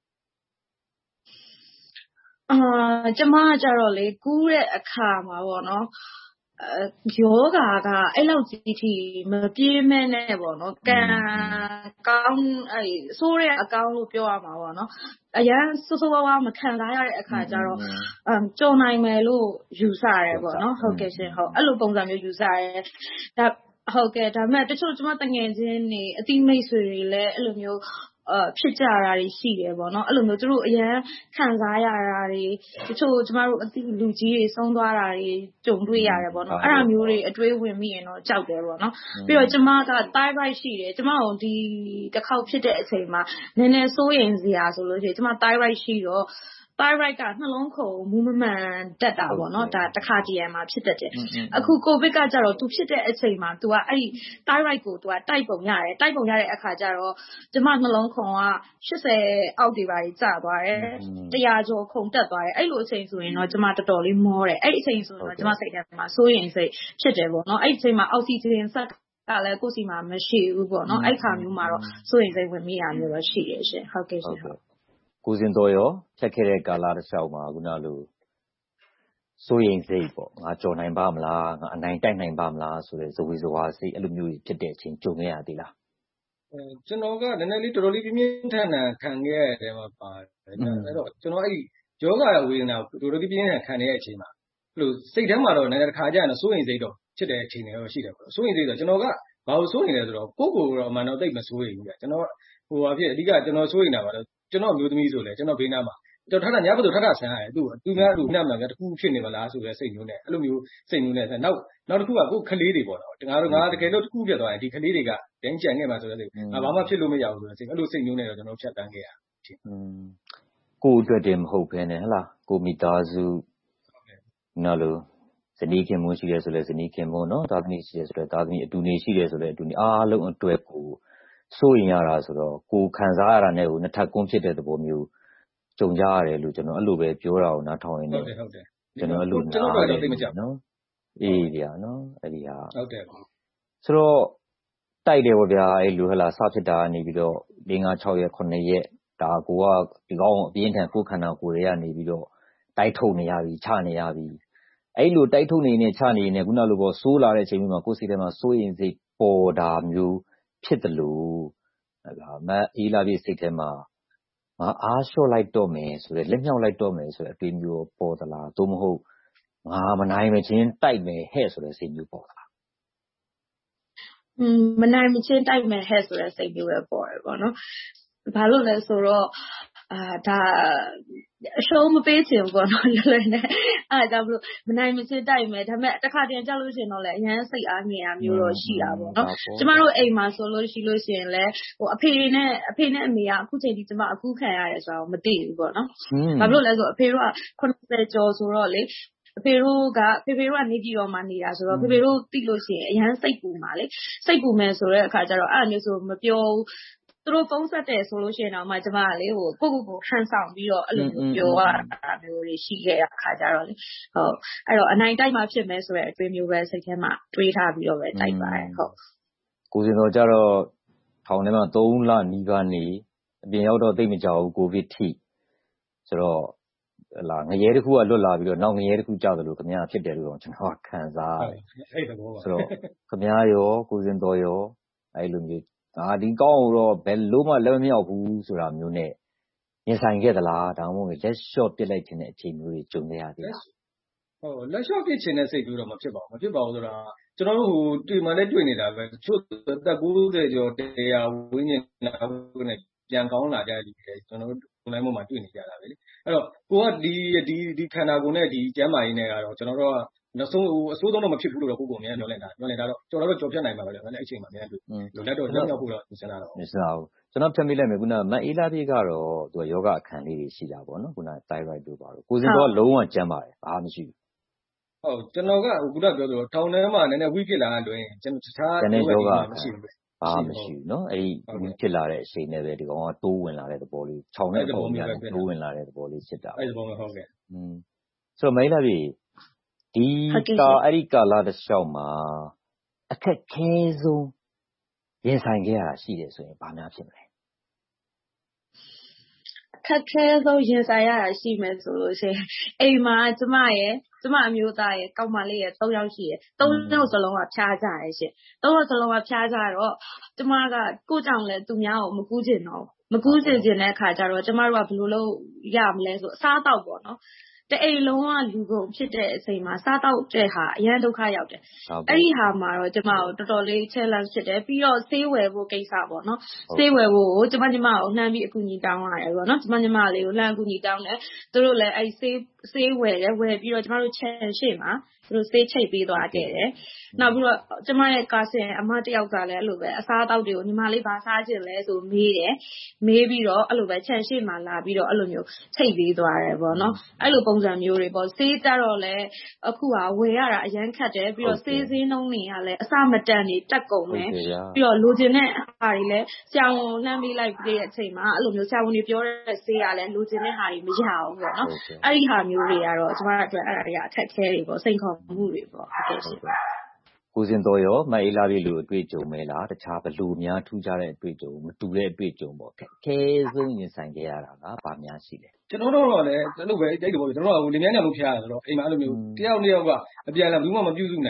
ကျမကကြတော့လေကူးတဲ့အခါမှာပေါ့နော်ယောဂါကအဲ့လောက်ကြီးထိမပြေးမဲ့နဲ့ပေါ့နော်ကံကောင်းဆိုးတဲ့အကောင်းလို့ပြောရမှာပေါ့နော်အရန်ဆိုးဝါးမခံစားရတဲ့အခါကျတော့ကြော်နိုင်မယ်လို့ယူဆရဲပေါ့နော်ဟုတ်ကဲ့ရှင်ဟုတ်အဲ့လိုပုံစံမျိုးယူဆရဲဒါဟုတ်ကဲ့ဒါပေမဲ့တချို့ကျမတငယ်ချင်းတွေအတိမိတ်ဆွေတွေလည်းအဲ့လိုမျိုးဖြစ်ကြတာတွေရှိတယ်ပေါ့နော်အဲ့လိုမျိုးသူတို့အရန်ခံစားရတာတွေတချို့ကျမတို့အတိလူကြီးတွေဆုံးသွားတာတွေကြုံတွေ့ရတယ်ပေါ့နော်အဲ့ဒါမျိုးတွေအတွေးဝင်မိရင်တော့ကြောက်တယ်ပေါ့နော်ပြီးတော့ကျမက thyroid ရှိတယ်ကျမတို့ဒီတစ်ခေါက်ဖြစ်တဲ့အချိန်မှာနည်းနည်းစိုးရိမ်စရာဆိုလို့ရှိရင်ကျမ thyroid ရှိတော့thyroid ကနှလုံးခုန်မူးမမှန်တက်တာပေါ့နော်ဒါတစ်ခါတည်းမှာဖြစ်တတ်တယ်အခုကိုဗစ်ကကြတော့ तू ဖြစ်တဲ့အချိန်မှာ तू ကအဲ့ဒီ thyroid ကို तू ကတိုက်ပုံရတယ်တိုက်ပုံရတဲ့အခါကျတော့ကျမနှလုံးခုန်က80အောက်တွေပါကျသွားတယ်100ကျော်ခုန်တက်သွားတယ်အဲ့လိုအချိန်ဆိုရင်တော့ကျမတော်တော်လေးမောတယ်အဲ့ဒီအချိန်ဆိုတော့ကျမစိတ်ထဲမှာစိုးရိမ်စိတ်ဖြစ်တယ်ပေါ့နော်အဲ့ဒီအချိန်မှာအောက်ဆီဂျင်ဆက်ကလည်းကိုယ်စီမှာမရှိဘူးပေါ့နော်အဲ့ခါမျိုးမှာတော့စိုးရိမ်စိတ်ဝင်မိတာမျိုးတော့ရှိတယ်ရှင်ဟုတ်ကဲ့ရှင်ဟုတ်ကိုစင်တော်ရောဖြတ်ခဲ့တဲ့ကာလတစ်လျှောက်မှာခုနလိုစိုးရိမ်စိတ်ပေါ့ငါကြော်နိုင်ပါမလားငါအနိုင်တိုက်နိုင်ပါမလားဆိုတဲ့ဇဝေဇဝါစိတ်အဲ့လိုမျိုးဖြစ်တဲ့အချိန်ကြုံခဲ့ရသေးလားကျွန်တော်ကနည်းနည်းလေးတော်တော်လေးပြင်းပြင်းထန်ထန်ခံခဲ့ရတဲ့မှာပါတယ်အဲ့တော့ကျွန်တော်အဲ့ဒီယောဂဝေဒနာကိုတော်တော်လေးပြင်းပြင်းထန်ခံနေတဲ့အချိန်မှာအဲ့လိုစိတ်ထဲမှာတော့နည်းနည်းတစ်ခါကြာရင်စိုးရိမ်စိတ်တော့ဖြစ်တဲ့အချိန်တွေတော့ရှိတယ်ပေါ့စိုးရိမ်စိတ်တော့ကျွန်တော်ကဘာလို့စိုးရင်လဲဆိုတော့ကိုယ့်ကိုယ်တော့အမှန်တော့သိမစိုးရိမ်ဘူးဗျကျွန်တော်အဓိကကျွန်တော်စိုးရိမ်တာပါတော့ကျွန်တော်မျိုးသမီးဆိုလဲကျွန်တော်ဘေးနားမှာကျွန်တော်ညဘက်ဆိုထဆန်းရတယ်သူများလူနှံ့မှာတခုဖြစ်နေမလားဆိုတဲ့စိတ်မျိုးနဲ့အဲ့လိုမျိုးစိတ်မျိုးနဲ့နောက်တစ်ခုကကိုယ်ကလေးတွေပေါ့နော်ငါတကယ်လို့တစ်ခုပြတ်သွားရင်ဒီကလေးတွေကတိုင်းကြံခဲ့မှာဆိုတဲ့စိတ်ငါဘာမှဖြစ်လို့မရဘူးဆိုတဲ့စိတ်အဲ့လိုစိတ်မျိုးနဲ့တော့ကျွန်တော်ဖြတ်တန်းခဲ့ရကိုယ့်အတွက်တည်းမဟုတ်ဘဲနဲ့ဟလားကိုမိသားစုနော်လို့ဇနီးခင်မွန်းရှိတယ်ဆိုလဲဇနီးခင်မွန်းနော်သားသမီးရှိတယ်ဆိုလဲသားသမီးအတူနေရှိတယ်ဆိုလဲအတူနေအားလုံးအတွက်ကိုစိုးရင်ရတာဆိုတော့ကိုခံစားရတာနဲ့ကိုနှစ်ထပ်ကွန်းဖြစ်တဲ့သဘောမျိုးကြုံကြရတယ်လို့ကျွန်တော်အဲ့လိုပဲပြောတာကိုနားထောင်ရင်းနဲ့ဟုတ်တယ်ကျွန်တော်အဲ့လိုကျွန်တော်တော့သိမကြနော်အေးဗျာနော်အဲ့ဒီဟာဟုတ်တယ်ဆိုတော့တိုက်တယ်ပေါ့ဗျာအဲ့လိုဟလာစဖြစ်တာကနေပြီးတော့5 6ရက်9ရက်ဒါကိုကဒီကောင်းအပြင်းထန်ကိုခန္ဓာကိုယ်တွေကနေပြီးတော့တိုက်ထုတ်နေရပြီချနေရပြီအဲ့လိုတိုက်ထုတ်နေနေချနေနေခုနလိုပေါ့စိုးလာတဲ့အချိန်မျိုးမှာကိုယ်စိတ်ထဲမှာစိုးရင်စိတ်ပေါ်တာမျိုးဖြစ်တယ်လို့ဟလာမအေးလာပြီးစိတ်ထဲမှာငါအားလျှော့လိုက်တော့မယ်ဆိုတဲ့လက်မြောက်လိုက်တော့မယ်ဆိုတဲ့အတွေ့မျိုးပေါ်သလားသို့မဟုတ်ငါမနိုင်မချင်းတိုက်မယ်ဟဲ့ဆိုတဲ့စိတ်မျိုးပေါ်သလားမနိုင်မချင်းတိုက်မယ်ဟဲ့ဆိုတဲ့စိတ်မျိုးပဲပေါ်တယ်ပေါ့နော်ဘာလို့လဲဆိုတော့ဒါအရှုံးမပေးချင်ဘူးပေါ့နော်လွယ်နဲ့အဲ့ဒါကြောင့်မလို့မနိုင်မချင်းတိုက်မယ်ဒါပေမဲ့တစ်ခါတည်းကြောက်လို့ရှိရင်တော့လည်းအရန်စိတ်အားငြိမ်ရမျိုးတော့ရှိတာပေါ့နော်ကျမတို့အိမ်မှာဆိုလို့ရှိရင်လည်းအဖေနဲ့အမေကအခုချိန်ထိကျမအခုခံရတယ်ဆိုတော့မသိဘူးပေါ့နော်ဘာလို့လဲဆိုတော့အဖေတို့က80ကျော်ဆိုတော့လေဖေဖေတို့ကနေပြည်တော်မှာနေတာဆိုတော့ဖေဖေတို့သိလို့ရှိရင်အရန်စိတ်ပူမှာလေစိတ်ပူမယ်ဆိုတဲ့အခါကျတော့အဲ့ဒါမျိုးဆိုမပြောဘူးသူတို့ပုံဆက်တယ်ဆိုလို့ရှိရင်တော့မှကျမကလေကိုဟန်ဆောင်ပြီးတော့အဲ့လိုပြောရတာမျိုးတွေရှိခဲ့ရအခါကျတော့လေဟုတ်အဲ့တော့အနိုင်တိုက်မှဖြစ်မယ်ဆိုတဲ့အတွေးမျိုးပဲစိတ်ထဲမှာတွေးထားပြီးတော့ပဲတိုက်ပါတယ်ဟုတ်ကိုစင်တော်ကြတော့ထောင်ထဲမှာ3လနီးပါးနေအပြင်ရောက်တော့သိမကြောက်ဘူးကိုဗစ်ထိဆိုတော့လာငရဲတစ်ခုကလွတ်လာပြီးတော့နောက်ငရဲတစ်ခုကြောက်တယ်လို့ခင်ဗျားဖြစ်တယ်လို့ကျွန်တော်ခံစားရတယ်အဲ့ဒါဘောပါဆိုတော့ခင်ဗျားရောကိုစင်တော်ရောအဲ့လိုမျိုးဒီကောင်းတော့ဘယ်လို့မှလက်မမြောက်ဘူးဆိုတာမျိုးနဲ့ရင်ဆိုင်ခဲ့သလားဒါမှမဟုတ်လက်လျှော့ပစ်လိုက်ခြင်းတဲ့အခြေအနေတွေကြုံရသေးလားဟုတ်လက်လျှော့ပစ်ခြင်းတဲ့စိတ်မျိုးတော့မဖြစ်ပါဘူးဆိုတာကျွန်တော်တို့တွေ့မှလည်းတွေ့နေတာပဲတချို့သက်90ကျော်100ဝန်းကျင်လောက်နဲ့ပြန်ကောင်းလာကြတယ်ကျွန်တော်တို့ online ပေါ်မှာတွေ့နေကြတာပဲလေအဲ့တော့ကိုကဒီခန္ဓာကိုယ်နဲ့ဒီကျမ်းမာရေးနဲ့ကတော့ကျွန်တော်တို့ကနောက်ဆုံးအစိုးဆုံးတော့မဖြစ်ဘူးလို့တော့ကိုယ်အများကြီးမျှော်လင့်တာတော့ကျော်ဖြတ်နိုင်မှာပဲလေအဲ့အချိန်မှာအများကြီးလက်တော့လက်မြောက်ဖို့တော့စဉ်းစားတော့မစားဘူးကျွန်တော်ဖြတ်မိလိုက်မယ်ခုနမအေးလာပြေကတော့သူကယောဂအခန်းလေးတွေရှိတာပေါ့နော်ခုန thyroid တို့ပါတော့ကိုစင်တော့လုံးဝကျန်းပါတယ်ဘာမှမရှိဘူးဟုတ်ကျွန်တော်ကခုနပြောသလိုထောင်ထဲမှာနည်းနည်းဝိဖြစ်လာတယ်ကျွန်တော်တခြားယောဂမရှိဘူးဘာမှမရှိဘူးเนาะအဲ့ဒီဖြစ်လာတဲ့အချိန်နဲ့ပဲဒီကောင်ကတိုးဝင်လာတဲ့သဘောလေးခြောင်တဲ့ပုံများနဲ့တိုးဝင်လာတဲ့သဘောလေးဖြစ်တာအဲ့ဒီပုံဟုတ်ကဲ့ဆိုတော့မအေးလာပြေဒီအဲ့ဒီကာလတစ်လျှောက်မှာအခက်ခဲဆုံးရင်ဆိုင်ခဲ့ရတာရှိတယ်ဆိုရင်ဘာများဖြစ်မလဲအခက်ခဲဆုံးရင်ဆိုင်ရတာရှိမယ်ဆိုလို့ရှိရင်အိမ်မှာကျမအမျိုးသားရဲ့ကောက်မလေးရဲ့3ယောက်ရှိတယ်3ယောက်စလုံးကဖျားကြတယ်ရှင်3ယောက်စလုံးကဖျားကြတော့ကျမကကိုကြောင့်လဲသူများကိုမကူးချင်တော့မကူးချင်တဲ့အခါကျတော့ကျမတို့ကဘယ်လိုလုပ်ရမလဲဆိုအစားတောက်ပေါ့နော်တအိမ်လုံးကလူကုန်ဖြစ်တဲ့အချိန်မှာစားတောက်တဲ့ဟာအရန်ဒုက္ခရောက်တယ်အဲ့ဒီဟာမှာတော့ကျမတို့တော်တော်လေး challenge ဖြစ်တယ်ပြီးတော့ဆေးဝယ်ဖို့ကိစ္စပေါ့နော်ဆေးဝယ်ဖို့ကိုကျမကိုလှမ်းပြီးအကူအညီတောင်းရတယ်ပေါ့နော်ကျမလေးကိုလှမ်းအကူအညီတောင်းတယ်သူတို့လည်းအဲ့ဆေးဝယ်ပြီးတော့ကျမတို့ခြံရှိမှာသူတို့ဆေးချိတ်ပေးသွားခဲ့တယ်နောက်ပြီးတော့ကျမရဲ့ကာစင်အမတယောက်ကလည်းအဲ့လိုပဲအစားအသောက်တွေကိုညီမလေးဘာစားချင်လဲဆိုမေးပြီးတော့အဲ့လိုပဲခြံရှိမှာလာပြီးတော့အဲ့လိုမျိုးချိတ်ပေးသွားတယ်ပေါ့နော်အဲ့လိုပုံစံမျိုးတွေပေါ့ဆေးကြတော့လည်းအခုကဝယ်ရတာအရန်ခက်တယ်ပြီးတော့ဆေးစင်းနှုန်းတွေကလည်းအစမတန်နေတက်ကုန်တယ်ပြီးတော့လိုချင်တဲ့ဟာတွေလည်းဆရာဝန်လှမ်းပေးလိုက်တဲ့အချိန်မှာအဲ့လိုမျိုးဆရာဝန်တွေပြောတဲ့ဆေးကလည်းလိုချင်တဲ့ဟာတွေမရဘူးပေါ့နော်အဲ့ဒီဟာမျိုးတွေကတော့ကျမတို့အတွက်အဲ့ဒါတွေကအခက်ခဲတွေပေါ့စိန်ခေါ်မှုတွေပေါ့ဟုတ်ကဲ့ရှင်ကိုစင်တော်ရောမအေးလာပြီလို့အတွေ့အကြုံမဲလားတခြားဘလူများထူးခြားတဲ့အတွေ့အကြုံမတူတဲ့အတွေ့အကြုံပေါ့ခဲဆုံးရင်ဆိုင်ခဲ့ရတာကဘာများရှိလဲကျွန်တော်တို့တော့လည်းအဲ့လိုပဲအဲ့လိုပေါ့ကျွန်တော်တို့ကလေမြန်းညံလို့ဖျားရဆိုတော့အိမ်မှာအဲ့လိုမျိုးတယောက်ကအပြန်လာဘူးမှမပြုစုနိုင်ကြဘူး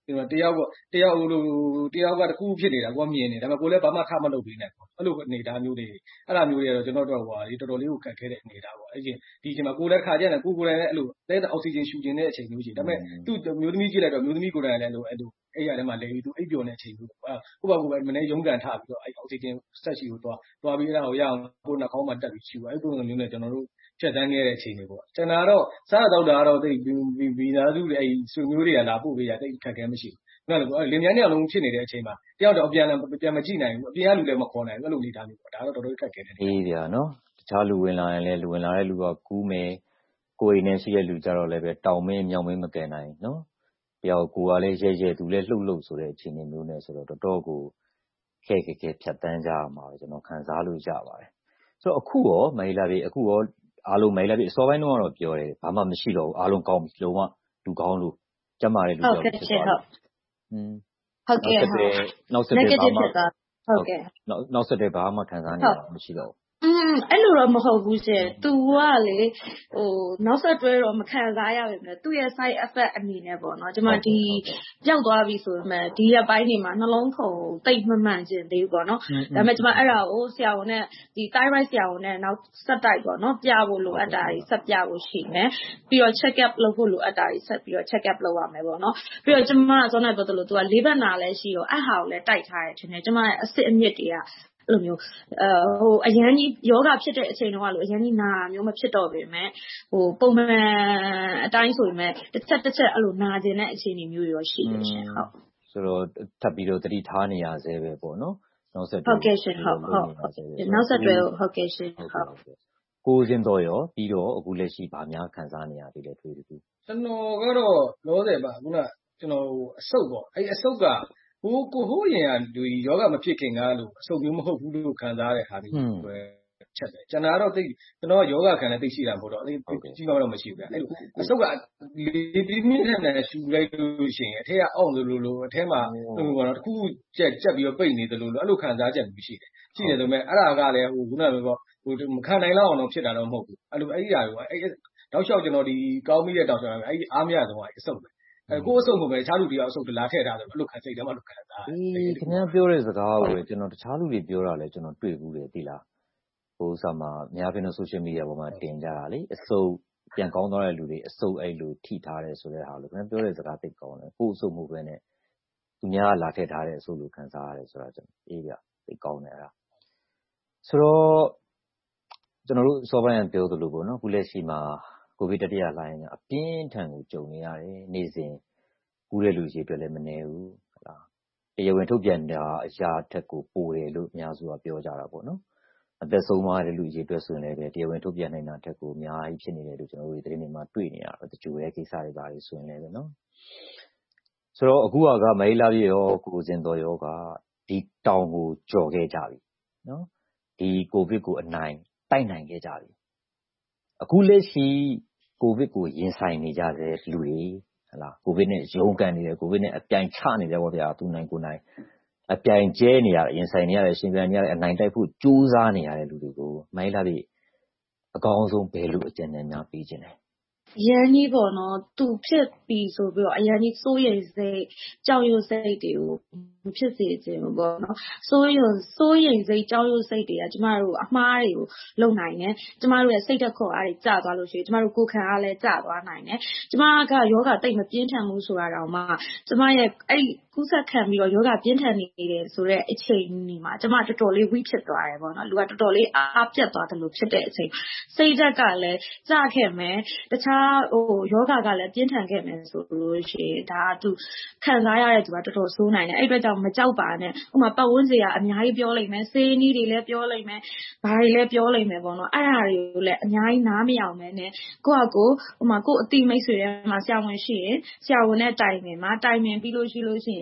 တယောက်ကတခုဖြစ်နေတာကိုကမြင်နေဒါပေမဲ့ကိုလည်းဘာမှထမလုပ်ပေးနိုင်ဘူးအဲ့လိုအနေအထားမျိုးတွေအဲ့ဒါမျိုးတွေကတော့ကျွန်တော်တို့တော်တော်လေးကိုခက်ခဲတဲ့အနေအထားပေါ့အဲ့ဒီအချိန်မှာကိုလည်းခါကြတယ်ကိုယ်တိုင်လည်းအဲ့လိုတဲ့အောက်ဆီဂျင်ရှူခြင်းတဲ့အချိန်မျိုးရှိဒါပေမဲ့သူ့မျိုးသမီးကြည့်လိုက်တော့မျိုးသမီးကိုယ်တိုင်လည်းအဲ့လိုအဲ့ရထဲမှာလဲပြီးသူအိပ်ပျော်နေတဲ့အချိန်မျိုးကိုပါကိုပဲမနေ့ရုံးကန်ထပြီးတော့အဲ့အောက်ဆီဂျင်ဆက်ရှိကိုသွားပြီးအဲ့ဒါကိုရအောင်ကိုနှာခေါင်းမှာတက်ပြီးရှူအဲ့ပုံစံမျိုးနဲ့ကျွန်တော်တို့ဖြတ်တန်းခဲ့တဲ့အချိန်တွေပေါ့ကျွန်တော်တော့စားတော့တာကတော့တိတ်ဗီဇာစုတွေအဲ့ဆွေမျိုးတွေကလာပို့ပေးရတိတ်ခက်ခဲမရှိဘူးနော်လင်မြန်းနေအောင်လုံးဖြစ်နေတဲ့အချိန်မှာတယောက်တော့ပြန်မကြည့်နိုင်ဘူးအပြင်ကလူလည်းမခေါ်နိုင်ဘူးအဲ့လိုနေသားမျိုးပေါ့ဒါတော့တော်တော်ခက်ခဲတယ်အေးဗျာနော်တခြားလူဝင်လာရင်လည်းလူဝင်လာတဲ့လူကကူးမယ်ကိုယ်အိမ်နဲ့ရှိတဲ့လူကြတော့လည်းပဲတောင်မင်းမြောင်မင်းမကယ်နိုင်နော်တယောက်ကိုကလည်းရဲသူလည်းလှုပ်ဆိုတဲ့အခြေအနေမျိုးနဲ့ဆိုတော့တော်တော်ကိုခဲဖြတ်တန်းကြရမှာပဲကျွန်တော်ခံစားလို့ရပါတယ်ဆိုတော့အခုရောမိုင်လာပြီအခုရောအားလုံးမိုင်လာပြီအစောပိုင်းတော့ပြောတယ်ဘာမှမရှိတော့ဘူးအားလုံးကောင်းပြီလုံးဝလူကောင်းလို့ကျမရဲ့လူကြောင့်ဖြစ်သွားတယ်ဟုတ်ကဲ့နောက်ဆက်တွဲဘာမှဟုတ်ကဲ့နောက်ဆက်တွဲဘာမှခံစားနေရမရှိတော့ဘူးအဲ့လိုတော့မဟုတ်ဘူးရှင် तू ကလေနောက်ဆက်တွဲတော့မခံစားရပါဘူးသူ့ရဲ့ side effect အနေနဲ့ပေါ့နော်ကျွန်မဒီပြောက်သွားပြီဆိုပေမဲ့ဒီရက်ပိုင်းတွေမှာနှလုံးခုန်တိတ်မမှန်ခြင်းသေးဘူးပေါ့နော်ဒါပေမဲ့ကျွန်မအဲ့ဒါကိုဆရာဝန်နဲ့ဒီ thyroid ဆရာဝန်နဲ့နောက်ဆက်တိုက်ပေါ့နော်ပြဖို့လိုအပ်တာတွေဆက်ပြဖို့ရှိမယ်ပြီးတော့ check up လုပ်ဖို့လိုအပ်တာတွေဆက်ပြီးတော့ check up လုပ်ရမယ်ပေါ့နော်ပြီးတော့ကျွန်မကစောနေပြောသလို तू ကလေးဘက်နာလည်းရှိတော့အဲ့ဟာကိုလည်းတိုက်ထားတယ်ထင်တယ်ကျွန်မရဲ့အစစ်အမြစ်တွေကအဲ့လိုမျိုးအရန်ကြီးယောဂဖြစ်တဲ့အချိန်တော့လို့အရန်ကြီးနာမျိုးမဖြစ်တော့ပေမဲ့ပုံမှန်အတိုင်းဆိုပေမဲ့တစ်ချက်အဲ့လိုနာကျင်တဲ့အခြေအနေမျိုးရောရှိတယ်ရှင်ဟုတ်ဆိုတော့ထပ်ပြီးတော့တတိထားနေရဆဲပဲပေါ့နော်နောက်ဆက်တွဲဟုတ်ကဲ့ရှင်ဟုတ်နောက်ဆက်တွဲဟုတ်ကဲ့ရှင်ဟုတ်ကိုစင်တော်ရောပြီးတော့အခုလက်ရှိဗာများခံစားနေရသေးတယ်တွေ့တူကျွန်တော်ကတော့လောဆယ်ပါခုနကျွန်တော်အဆုတ်ပေါ့အဲ့အဆုတ်ကဟိုရင်ကဒီယောဂမဖြစ်ခင်ကလို့အဆုတ်မျိုးမဟုတ်ဘူးလို့ခံစားရတဲ့ဟာမျိုးပဲချက်တယ်ကျွန်တော်ကတော့ကျွန်တော်ကယောဂခံလည်းသိရှိတာမဟုတ်တော့အဲ့ကြီးကောင်းတော့မရှိဘူးဗျအဲ့လိုအဆုတ်ကလေးပြင်းပြင်းနဲ့ရှူလိုက်လို့ရှိရင်အထက်ကအောင့်လို့အထက်မှာဟိုကတော့တခုကြက်ပြီးတော့ပိတ်နေတယ်လို့အဲ့လိုခံစားချက်မျိုးရှိတယ်ဆိုပေမဲ့အဲ့ဒါကလည်းဟိုခုနကပြောမခံနိုင်လောက်အောင်တော့ဖြစ်တာတော့မဟုတ်ဘူးအဲ့လိုအဲ့ဒီဟာကိုအဲ့တောက်လျှောက်ကျွန်တော်ဒီကောင်းပြီးတဲ့တောက်လျှောက်အဲ့ဒီအားမရဆုံးကအဆုတ်ပဲကိုယ်အဆုတ်မပဲတခြားလူတွေကအဆုတ်လာထည့်ထားတယ်အဲ့လိုခံစိတ်ထဲမှာလို့ခံစားတယ်ခင်ဗျားပြောတဲ့စကားကိုကျွန်တော်တခြားလူတွေပြောတာလဲကျွန်တော်တွေ့ဘူးတယ်သိလားဟိုဆာမှာအများပြည် social media ပေါ်မှာတင်ကြတာလေအဆုတ်ပြန်ကောင်းသွားတဲ့လူတွေအဆုတ်အဲ့လိုထိထားတယ်ဆိုတဲ့ဟာလို့ခင်ဗျားပြောတဲ့စကားသိကောင်းတယ်ကိုယ်အဆုတ်မဟုတ်ဘဲနဲ့သူများလာထည့်ထားတဲ့အဆုတ်လို့ခံစားရတယ်ဆိုတာကျွန်တော်အေးပြသိကောင်းတယ်အဲ့ဒါဆိုတော့ကျွန်တော်တို့စောပိုင်းကပြောသလိုပေါ့နော်ခုလက်ရှိမှာကိုဗစ်တတိယလှိုင်းကအပြင်းထန်ကိုကြုံနေရတယ်နေ့စဉ်ကူးတဲ့လူကြီးတွေလည်းမနေဘူးဟုတ်လားတရားဝင်ထုတ်ပြန်တာအရာထက်ကိုပိုတယ်လို့အများစုကပြောကြတာပေါ့နော်အသက်ဆုံးသွားတဲ့လူကြီးတွေဆိုရင်လည်းတရားဝင်ထုတ်ပြန်နိုင်တာထက်ကိုအများကြီးဖြစ်နေတယ်လို့ကျွန်တော်တို့သတင်းတွေမှာတွေ့နေရတယ်တချို့ရဲ့ကိစ္စတွေပါလေဆိုရင်လည်းပဲနော်ဆိုတော့အခုကမအေးလာပြည့်ရောကိုစင်တော်ရောကဒီတောင်ကိုကြော်ခဲ့ကြပြီနော်ဒီကိုဗစ်ကိုအနိုင်တိုက်နိုင်ခဲ့ကြပြီအခုလက်ရှိကိုဗစ်ကိုရင်ဆိုင်နေကြတဲ့လူတွေဟလားကိုဗစ်နဲ့ရုန်းကန်နေတယ်ကိုဗစ်နဲ့အပြိုင်ချနေတယ်ပေါ့ဗျာသူနိုင်ကိုနိုင်အပြိုင်ကျဲနေရတယ်ရင်ဆိုင်နေရတယ်ရှင်ပြန်နေရတယ်အနိုင်တိုက်ဖို့ကြိုးစားနေရတဲ့လူတွေကိုမိုင်းလာပြီအကောင်းဆုံးဘယ်လိုအကြံဉာဏ်များပေးခြင်းလဲရန်ကြီးပေါ့နော်သူဖြစ်ပြီးဆိုပြီးတော့အရန်ကြီးစိုးရိမ်စိတ်ကြောက်ရွံ့စိတ်တွေကိုမဖြစ်စေချင်ဘူးပေါ့နော်စိုးရိမ်စိတ်ကြောက်ရွံ့စိတ်တွေကကျမတို့အမှားတွေကိုလုပ်နိုင်တယ်ကျမတို့ရဲ့စိတ်ဓာတ်ခေါ်အားတွေကျသွားလို့ရှိရင်ကျမတို့ကိုယ်ခံအားလည်းကျသွားနိုင်တယ်ကျမကယောဂတိတ်မပြင်းထန်ဘူးဆိုတာတောင်မှကျမရဲ့အဲ့ကူးစက်ခံပြီးတော့ယောဂပြင်းထန်နေတယ်ဆိုတဲ့အချိန်ဒီမှာကျမတော်တော်လေးဝိဖြစ်သွားတယ်ပေါ့နော်လူကတော်တော်လေးအားပြတ်သွားတယ်လို့ဖြစ်တဲ့အချိန်စိတ်ဓာတ်ကလည်းကျခဲ့မယ်တခြားယောဂကလည်းပြင်းထန်ခဲ့မယ်ဆိုလို့ရှိရင်ဒါကသူခံစားရတဲ့သူကတော်တော်ဆိုးနိုင်တယ်အဲ့အတွက်ကြောင့်မကြောက်ပါနဲ့ဥပမာပတ်ဝန်းကျင်ကအများကြီးပြောလိမ့်မယ်ဆေးနီးတွေလည်းပြောလိမ့်မယ်ဘာတွေလည်းပြောလိမ့်မယ်ပေါ့နော်အဲ့ဒါတွေကိုလည်းအများကြီးနားမရအောင်ပဲနဲ့ကိုယ့်အတိမိတ်ဆွေထဲမှာဆရာဝန်ရှိရင်ဆရာဝန်နဲ့တိုင်ပင်ပြီးလို့ရှိရင်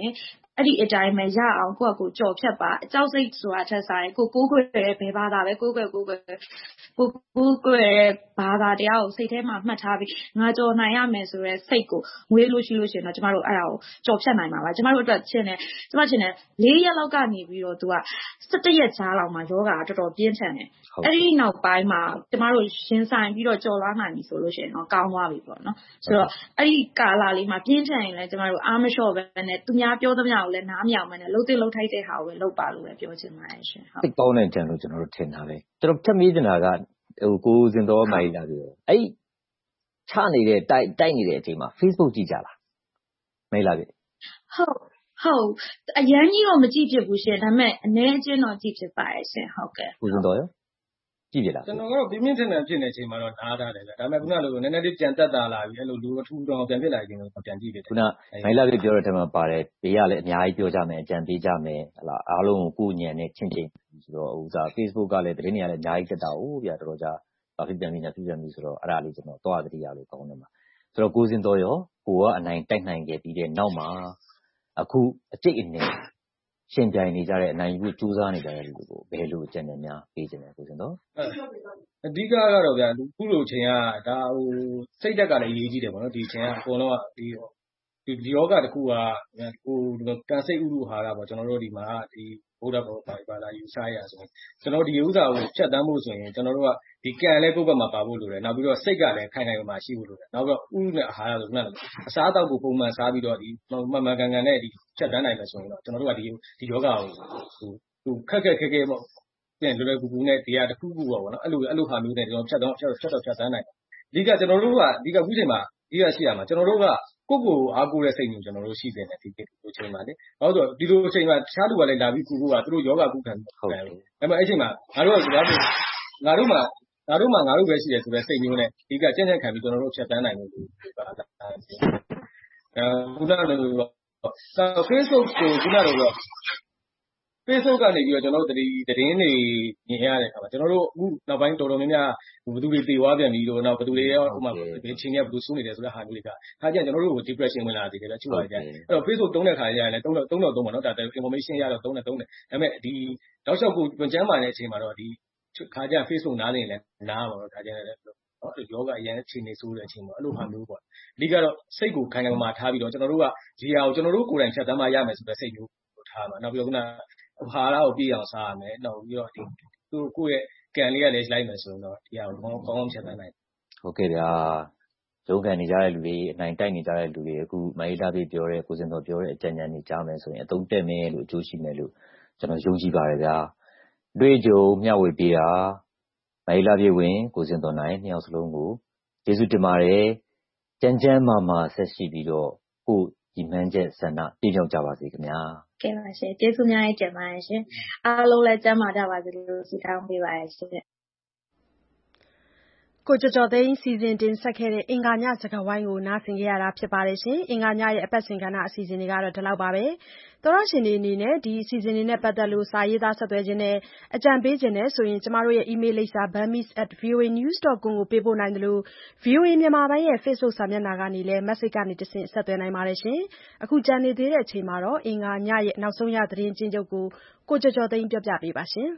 အဲ့ဒီအတိုင်းပဲရအောင်ကိုယ့်ကိုကြော်ဖြတ်ပါအကြောက်စိတ်ဆိုတာထက်စားရင်ကိုကိုးကွယ်ဘယ်ဘာသာပဲကိုးကွယ်ကိုးကွယ်ဘာသာတရားကိုစိတ်ထဲမှာမှတ်ထားပြီးငါကြော်နိုင်ရမယ်ဆိုတဲ့စိတ်ကိုမွေးလို့ရှိလို့ရှိရင်တော့ကျမတို့အဲ့ဒါကိုကြော်ဖြတ်နိုင်မှာပါကျမတို့အတွက်ကျမထင်တယ်4 ရက်လောက်ကနေပြီးတော့သူက17 ရက်ကြားလောက်မှာယောဂါတော်တော်ပြင်းထန်တယ်အဲ့ဒီနောက်ပိုင်းမှာကျမတို့ရင်ဆိုင်ပြီးတော့ကြော်လွှားနိုင်ပြီဆိုလို့ရှိရင်တော့ကောင်းသွားပြီပေါ့နော်ဆိုတော့အဲ့ဒီကာလလေးမှာပြင်းထန်ရင်လည်းကျမတို့အားမလျှော့ပဲနဲ့သူများပြောသမျှကိုလည်းနားမယောင်မနဲ့လှုပ်ထိုက်တဲ့ဟာကိုပဲလုပ်ပါလို့ပဲပြောချင်ပါတယ်ရှင်ဟုတ်သိကောင်းတဲ့ကြံလို့ကျွန်တော်တို့ထင်တာပဲကျွန်တော်ဖြတ်မေးနေတာကကိုစင်တော်မိုင်လာပြီးတော့အဲ့ချနေတဲ့တိုက်နေတဲ့အချိန်မှာ Facebook ကြည့်ကြလားမေးလာပြီဟုတ်အရန်ကြီးတော့မကြည့်ဖြစ်ဘူးရှင်ဒါပေမဲ့အနည်းအကျဉ်းတော့ကြည့်ဖြစ်ပါတယ်ရှင်ဟုတ်ကဲ့ကိုစင်တော်ရောကြည့်ပြလားကျွန်တော်ကတော့ပြင်းပြင်းထန်ထန်ဖြစ်နေတဲ့အချိန်မှာတော့နားထားတယ်ဗျဒါပေမဲ့ခုနကလိုနည်းနည်းလေးပြန်တက်တာလာပြီအဲ့လိုလူအထူးတော့ပြန်ဖြစ်လာရင်တော့ပြန်ကြည့်ဖြစ်တယ်ခုနမိုင်လာပြီးပြောတဲ့ထဲမှာပါတယ်ဘေးကလည်းအများကြီးပြောကြမယ်အကြံပေးကြမယ်ဟလာအားလုံးကိုကိုညံနဲ့ချင်းချင်းဆိုတော့ဥစား Facebook ကလည်းသတင်းတွေကလည်းအများကြီးတက်တာဟုတ်ဗျာတော်တော်ကြာဘာဖြစ်ပြန်ပြီဆိုတော့အဲ့ဒါလေးကျွန်တော်သွားသတိရလို့ကောင်းတယ်မှာဆိုတော့ကိုစင်တော်ရောကိုကအနိုင်တိုက်နိုင်ခဲ့ပြီးတဲ့နောက်မှာအခုအတိတ်အနေရှင်ပြိုင်နေကြတဲ့အနိုင်ယူဖို့ကြိုးစားနေကြတဲ့လူတွေကိုဘယ်လိုအကြံဉာဏ်များပေးခြင်းလဲကိုစင်တော်အဓိကကတော့ဗျာခုလိုချိန်ကဒါစိတ်ဓာတ်ကလည်းအရေးကြီးတယ်ပေါ့နော်ဒီချိန်ကအကုန်လုံးကဒီယောဂတစ်ခုကကိုကံစိတ်ဥဒ္ဓဟာရပေါ့ကျွန်တော်တို့ဒီမှာဒီဘုရားဘာသာယူစားရဆိုရင်ကျွန်တော်ဒီဥစ္စာကိုဖြတ်တန်းဖို့ဆိုရင်ကျွန်တော်တို့ကဒီကံလည်းကိုယ့်ဘက်မှာပါဖို့လိုတယ်နောက်ပြီးတော့စိတ်ကလည်းခိုင်ခိုင်မာမာရှိဖို့လိုတယ်နောက်ပြီးတော့ဥဒ္ဓနဲ့အာဟာရဆိုခုနကအစားအသောက်ကိုပုံမှန်စားပြီးတော့ဒီမှန်ကန်ကန်နဲ့ဒီဖြတ်တန်းနိုင်မယ်ဆိုရင်တော့ကျွန်တော်တို့ကဒီယောဂကိုခက်ခဲပေါ့ပြန်လွယ်ကူနဲ့တရားတစ်ခုခုပေါ့နော်အဲ့လိုဟာမျိုးနဲ့ကျွန်တော်ဖြတ်တန်းနိုင်အဓိကကျွန်တော်တို့ကဒီကခုချိန်မှာဒီကရှိရမှာကျွန်တော်တို့ကကိုအားကိုးတဲ့စိတ်မျိုးကျွန်တော်တို့ရှိနေတယ်ဒီလိုချိန်မှာလေဘာလို့ဆိုတော့ဒီလိုချိန်မှာတခြားလူကလည်းလာပြီးကူကသူတို့ယောဂကုခံဟုတ်တယ်အဲ့မှာအဲ့ချိန်မှာငါတို့ပဲရှိတယ်ဆိုတဲ့စိတ်မျိုးနဲ့ဒီကကြက်ခံပြီးကျွန်တော်တို့ဖြတ်တန်းနိုင်လို့ပါခုနကလို Facebook ကိုခုနလိုတော့Facebook ကနေပြီးတော့ကျွန်တော်တို့သတင်းတွေမြင်ရတဲ့အခါမှာကျွန်တော်တို့အခုနောက်ပိုင်းတော်တော်များများဘယ်သူတွေတည်သွားပြန်ပြီးတော့နောက်ဘယ်သူတွေရောဟိုမှာဒီချိန်ကဘယ်သူစိုးနေတယ်ဆိုတဲ့ဟာမျိုးတွေကခါကျရင်ကျွန်တော်တို့ကို depression ဝင်လာသေးတယ်ဗျချူပါကြအဲ့တော့ Facebook တုံးတဲ့ခါကျရင်လည်းတုံးပါနော်ဒါ information ရတော့တုံးတယ်ဒါပေမဲ့ဒီတောက်လျှောက်ကိုကျမ်းမာတဲ့အချိန်မှာတော့ဒီခါကျ Facebook နားနေလည်းနားပါတော့ဒါကျရင်လည်းယောဂအရင်အခြေအနေဆိုးတဲ့အချိန်မှာအဲ့လိုဟာမျိုးပေါ့အဓိကတော့စိတ်ကိုခိုင်ခိုင်မာမာထားပြီးတော့ကျွန်တော်တို့ကဒီဟာကိုကျွန်တော်တို့ကိုယ်တိုင်ဖြတ်သန်းမှရမယ်ဆိုတဲ့စိတ်မျိုးထားမှာနောက်ပြီးတော့ခုနအာဟာရကိုပြည့်အောင်စားရမယ်နောက်ပြီးတော့သူကိုယ့်ရဲ့ကံလေးကလည်းလိုက်မယ်ဆိုရင်တော့ဒီဟာကိုကောင်းဖြတ်သန်းနိုင်ဟုတ်ကဲ့ဗျာရုန်းကန်နေကြတဲ့လူတွေအနိုင်တိုက်နေကြတဲ့လူတွေအခုမိုင်းလာပြီးပြောတဲ့ကိုစင်တော်ပြောတဲ့အကြံဉာဏ်တွေကြားမယ်ဆိုရင်အသုံးတက်မယ်လို့အကျိုးရှိမယ်လို့ကျွန်တော်ယုံကြည်ပါတယ်ဗျာတွေ့ကြုံမျှဝေပေးတာမိုင်းလာပြေဝင်ကိုစင်တော်နိုင်နှစ်ယောက်စလုံးကိုကျေးဇူးတင်ပါတယ်ကြမ်းမာဆက်ရှိပြီးတော့ကိုဒီမှန်းချက်ဆန္ဒပြည့်မြောက်ကြပါစေခင်ဗျာကဲပါရှင်ကျေးဇူးများတင်ပါတယ်ရှင်အားလုံးလည်းကျန်းမာကြပါစေလို့ဆုတောင်းပေးပါရရှင်ကိုကျော်ကျော်သိန်းစီစဉ်တင်ဆက်ခဲ့တဲ့အင်္ဂါညစကားဝိုင်းကိုနားဆင်ကြရတာဖြစ်ပါတယ်ရှင်အင်္ဂါညရဲ့အပတ်စဉ်ကဏ္ဍအစီအစဉ်တွေကတော့ဒီလောက်ပါပဲသောရရှင်တွေအနေနဲ့ဒီအစီအစဉ်တွေနဲ့ပတ်သက်လို့စာရေးသားဆက်သွယ်ခြင်းနဲ့အကြံပေးခြင်းနဲ့ဆိုရင်ကျမတို့ရဲ့ email လိပ်စာ burmese@voanews.com ကိုပေးပို့နိုင်တယ်လို့ VOA မြန်မာပိုင်းရဲ့ Facebook စာမျက်နှာကနေလည်း message ကနေတဆင့်ဆက်သွယ်နိုင်ပါတယ်ရှင်အခုကြံနေသေးတဲ့အချိန်မှာတော့အင်္ဂါညရဲ့နောက်ဆုံးရသတင်းချင်းချုပ်ကိုကျော်ကျော်သိန်းပြောပြပေးပါရှင်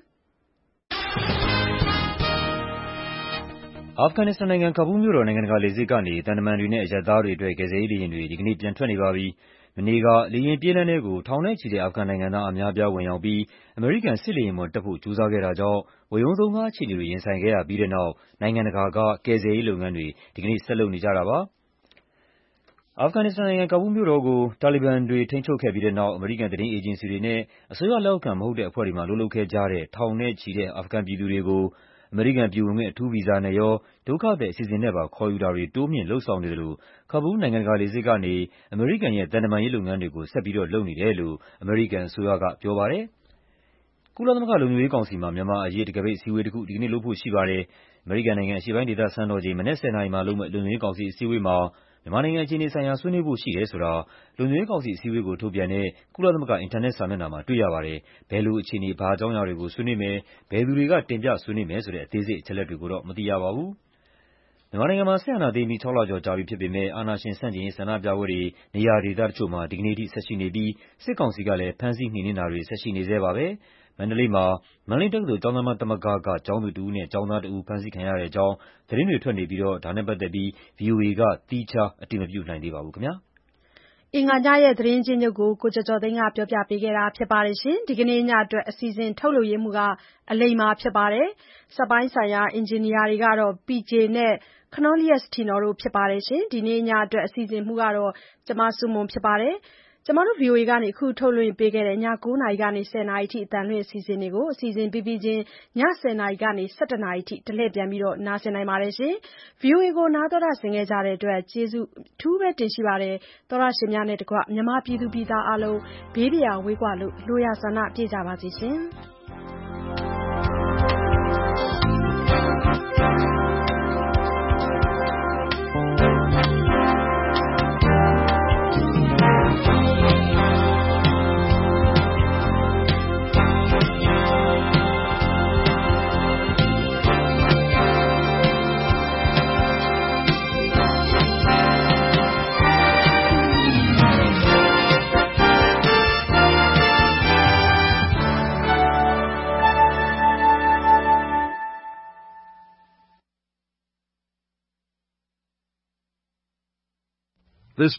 အာဖဂန်နစ္စတန်နိုင်ငံကာဘူးမြို့တော်နိုင်ငံတကာလေဆိပ်ကနေသံတမန်တွေနဲ့အရပ်သားတွေအတွက်ကယ်ဆယ်ရေးလေယာဉ်တွေဒီကနေ့ပြန်ထွက်နေပါပြီ။မနေ့ကလေယာဉ်ပြေးလမ်းထဲကိုထောင်နဲ့ချီတဲ့အာဖဂန်နိုင်ငံသားအများအပြားဝင်ရောက်ပြီးအမေရိကန်စစ်လေယာဉ်ပေါ်တက်ဖို့ကြိုးစားခဲ့တာကြောင့်ဝရုန်းသုန်းကားအခြေအနေတွေရင်ဆိုင်ခဲ့ရပြီးတဲ့နောက်နိုင်ငံတကာကကယ်ဆယ်ရေးလုပ်ငန်းတွေဒီကနေ့ဆက်လုပ်နေကြတာပါ။အာဖဂန်နစ္စတန်နိုင်ငံကာဘူးမြို့တော်ကိုတာလီဘန်တွေထိန်းချုပ်ခဲ့ပြီးတဲ့နောက်အမေရိကန်သတင်းအေဂျင်စီတွေနဲ့အစိုးရလက်အောက်ခံမဟုတ်တဲ့အဖွဲ့တွေမှာလုပ်ခဲ့ကြတဲ့ထောင်နဲ့ချီတဲ့အာဖဂန်ပြည်သူတွေကိုအမေရိကန်ပြည်ဝင်ခွင့်အထူးဗီဇာနဲ့ရောဒုက္ခသည်အစီအစဉ်နဲ့ပါခေါ်ယူတာတွေတိုးမြှင့်လုပ်ဆောင်နေသလိုကာဘူးနိုင်ငံတကာလေဆိပ်ကနေအမေရိကန်ရဲ့သံတမန်ရေးလုပ်ငန်းတွေကိုဆက်ပြီးတော့လုပ်နေတယ်လို့အမေရိကန်အစိုးရကပြောပါတယ်။ကုလသမဂ္ဂလုံခြုံရေးကောင်စီမှာမြန်မာအရေးတံခါးပိတ်အစည်းအဝေးတစ်ခုဒီကနေ့လုပ်ဖို့ရှိပါတယ်။အမေရိကန်နိုင်ငံအရှေ့ပိုင်းဒေသစံတော်ချိန်မနက် 10:00 နာရီမှာလုပ်မယ့်လုံခြုံရေးကောင်စီအစည်းအဝေးမှာမြန်မာနိုင်ငံအခြေအနေဆိုင်ရာဆွေးနွေးဖို့ရှိတယ်ဆိုတာလုံခြုံရေးကောင်စီအစည်းအဝေးကိုထုတ်ပြန်တဲ့ကုလသမဂ္ဂအင်တာနက်စာမျက်နှာမှာတွေ့ရပါတယ်။ဘယ်လိုအခြေအနေဘာအကြောင်းအရာတွေကိုဆွေးနွေးမယ်၊ဘယ်သူတွေကတင်ပြဆွေးနွေးမယ်ဆိုတဲ့အသေးစိတ်အချက်အလက်တွေကိုတော့မသိရပါဘူး။မြန်မာနိုင်ငံမှာစစ်အာဏာသိမ်းပြီး6 လကျော်ကြာပြီဖြစ်ပေမယ့်အာဏာရှင်ဆန့်ကျင်ရေးဆန္ဒပြပွဲတွေနေရာဒေသတချို့မှာဒီကနေ့ထိဆက်ရှိနေပြီးစစ်ကောင်စီကလည်းဖမ်းဆီးနှိမ်နင်းတာတွေဆက်ရှိနေဆဲပါပဲ။မန္တလေးမှာမန္တလေးတက္ကသိုလ်ကျောင်းသားများသမဂ္ဂကကျောင်းသူတစ်ဦးနဲ့ကျောင်းသားတစ်ဦးဖမ်းဆီးခံရတဲ့အကြောင်းသတင်းတွေထွက်နေပြီးဒါနဲ့ပတ်သက်ပြီး VOA ကသီးခြားအတည်မပြုနိုင်သေးပါဘူးခင်ဗျာ။အင်္ဂါညရဲ့သတင်းချင်းချုပ်ကိုကိုကျော်ကျော်သိန်းကပြောပြပေးခဲ့တာပါ။ဒီကနေ့ညအတွက်အစီအစဉ်ထုတ်လုပ်ရေးမှူးကအလိမ္မာဖြစ်ပါတယ်။စက်ပိုင်းဆိုင်ရာအင်ဂျင်နီယာတွေကတော့ PJ နဲ့ Cornelius Tino တို့ဖြစ်ပါတယ်။ဒီနေ့ညအတွက်အစီအစဉ်မှူးကတော့ကျမဆုမွန်ဖြစ်ပါတယ်။ VOA ကအခုထုတ်လွှင့်ပေးခဲ့တဲ့ည 9 နာရီကနေ 10 နာရီအထိအသံလွှင့်အစီအစဉ်တွေကိုအစီအစဉ်ပြီးပြီးချင်းည 10 နာရီကနေ 11 နာရီအထိတလှည့်ပြန်ပြီးနားဆင်နိုင်ပါတယ်။ VOA ကိုနားတော်တာဆင်ခဲ့ကြတဲ့အတွက်ကျေးဇူးအထူးပဲတင်ရှိပါတယ်။သောတရှင်များနဲ့တကွမြန်မာပြည်သူပြည်သားအားလုံးဘေးပရာဝေးကွာလို့လိုရာဆန္ဒပြည့်ကြပါစေရှင်။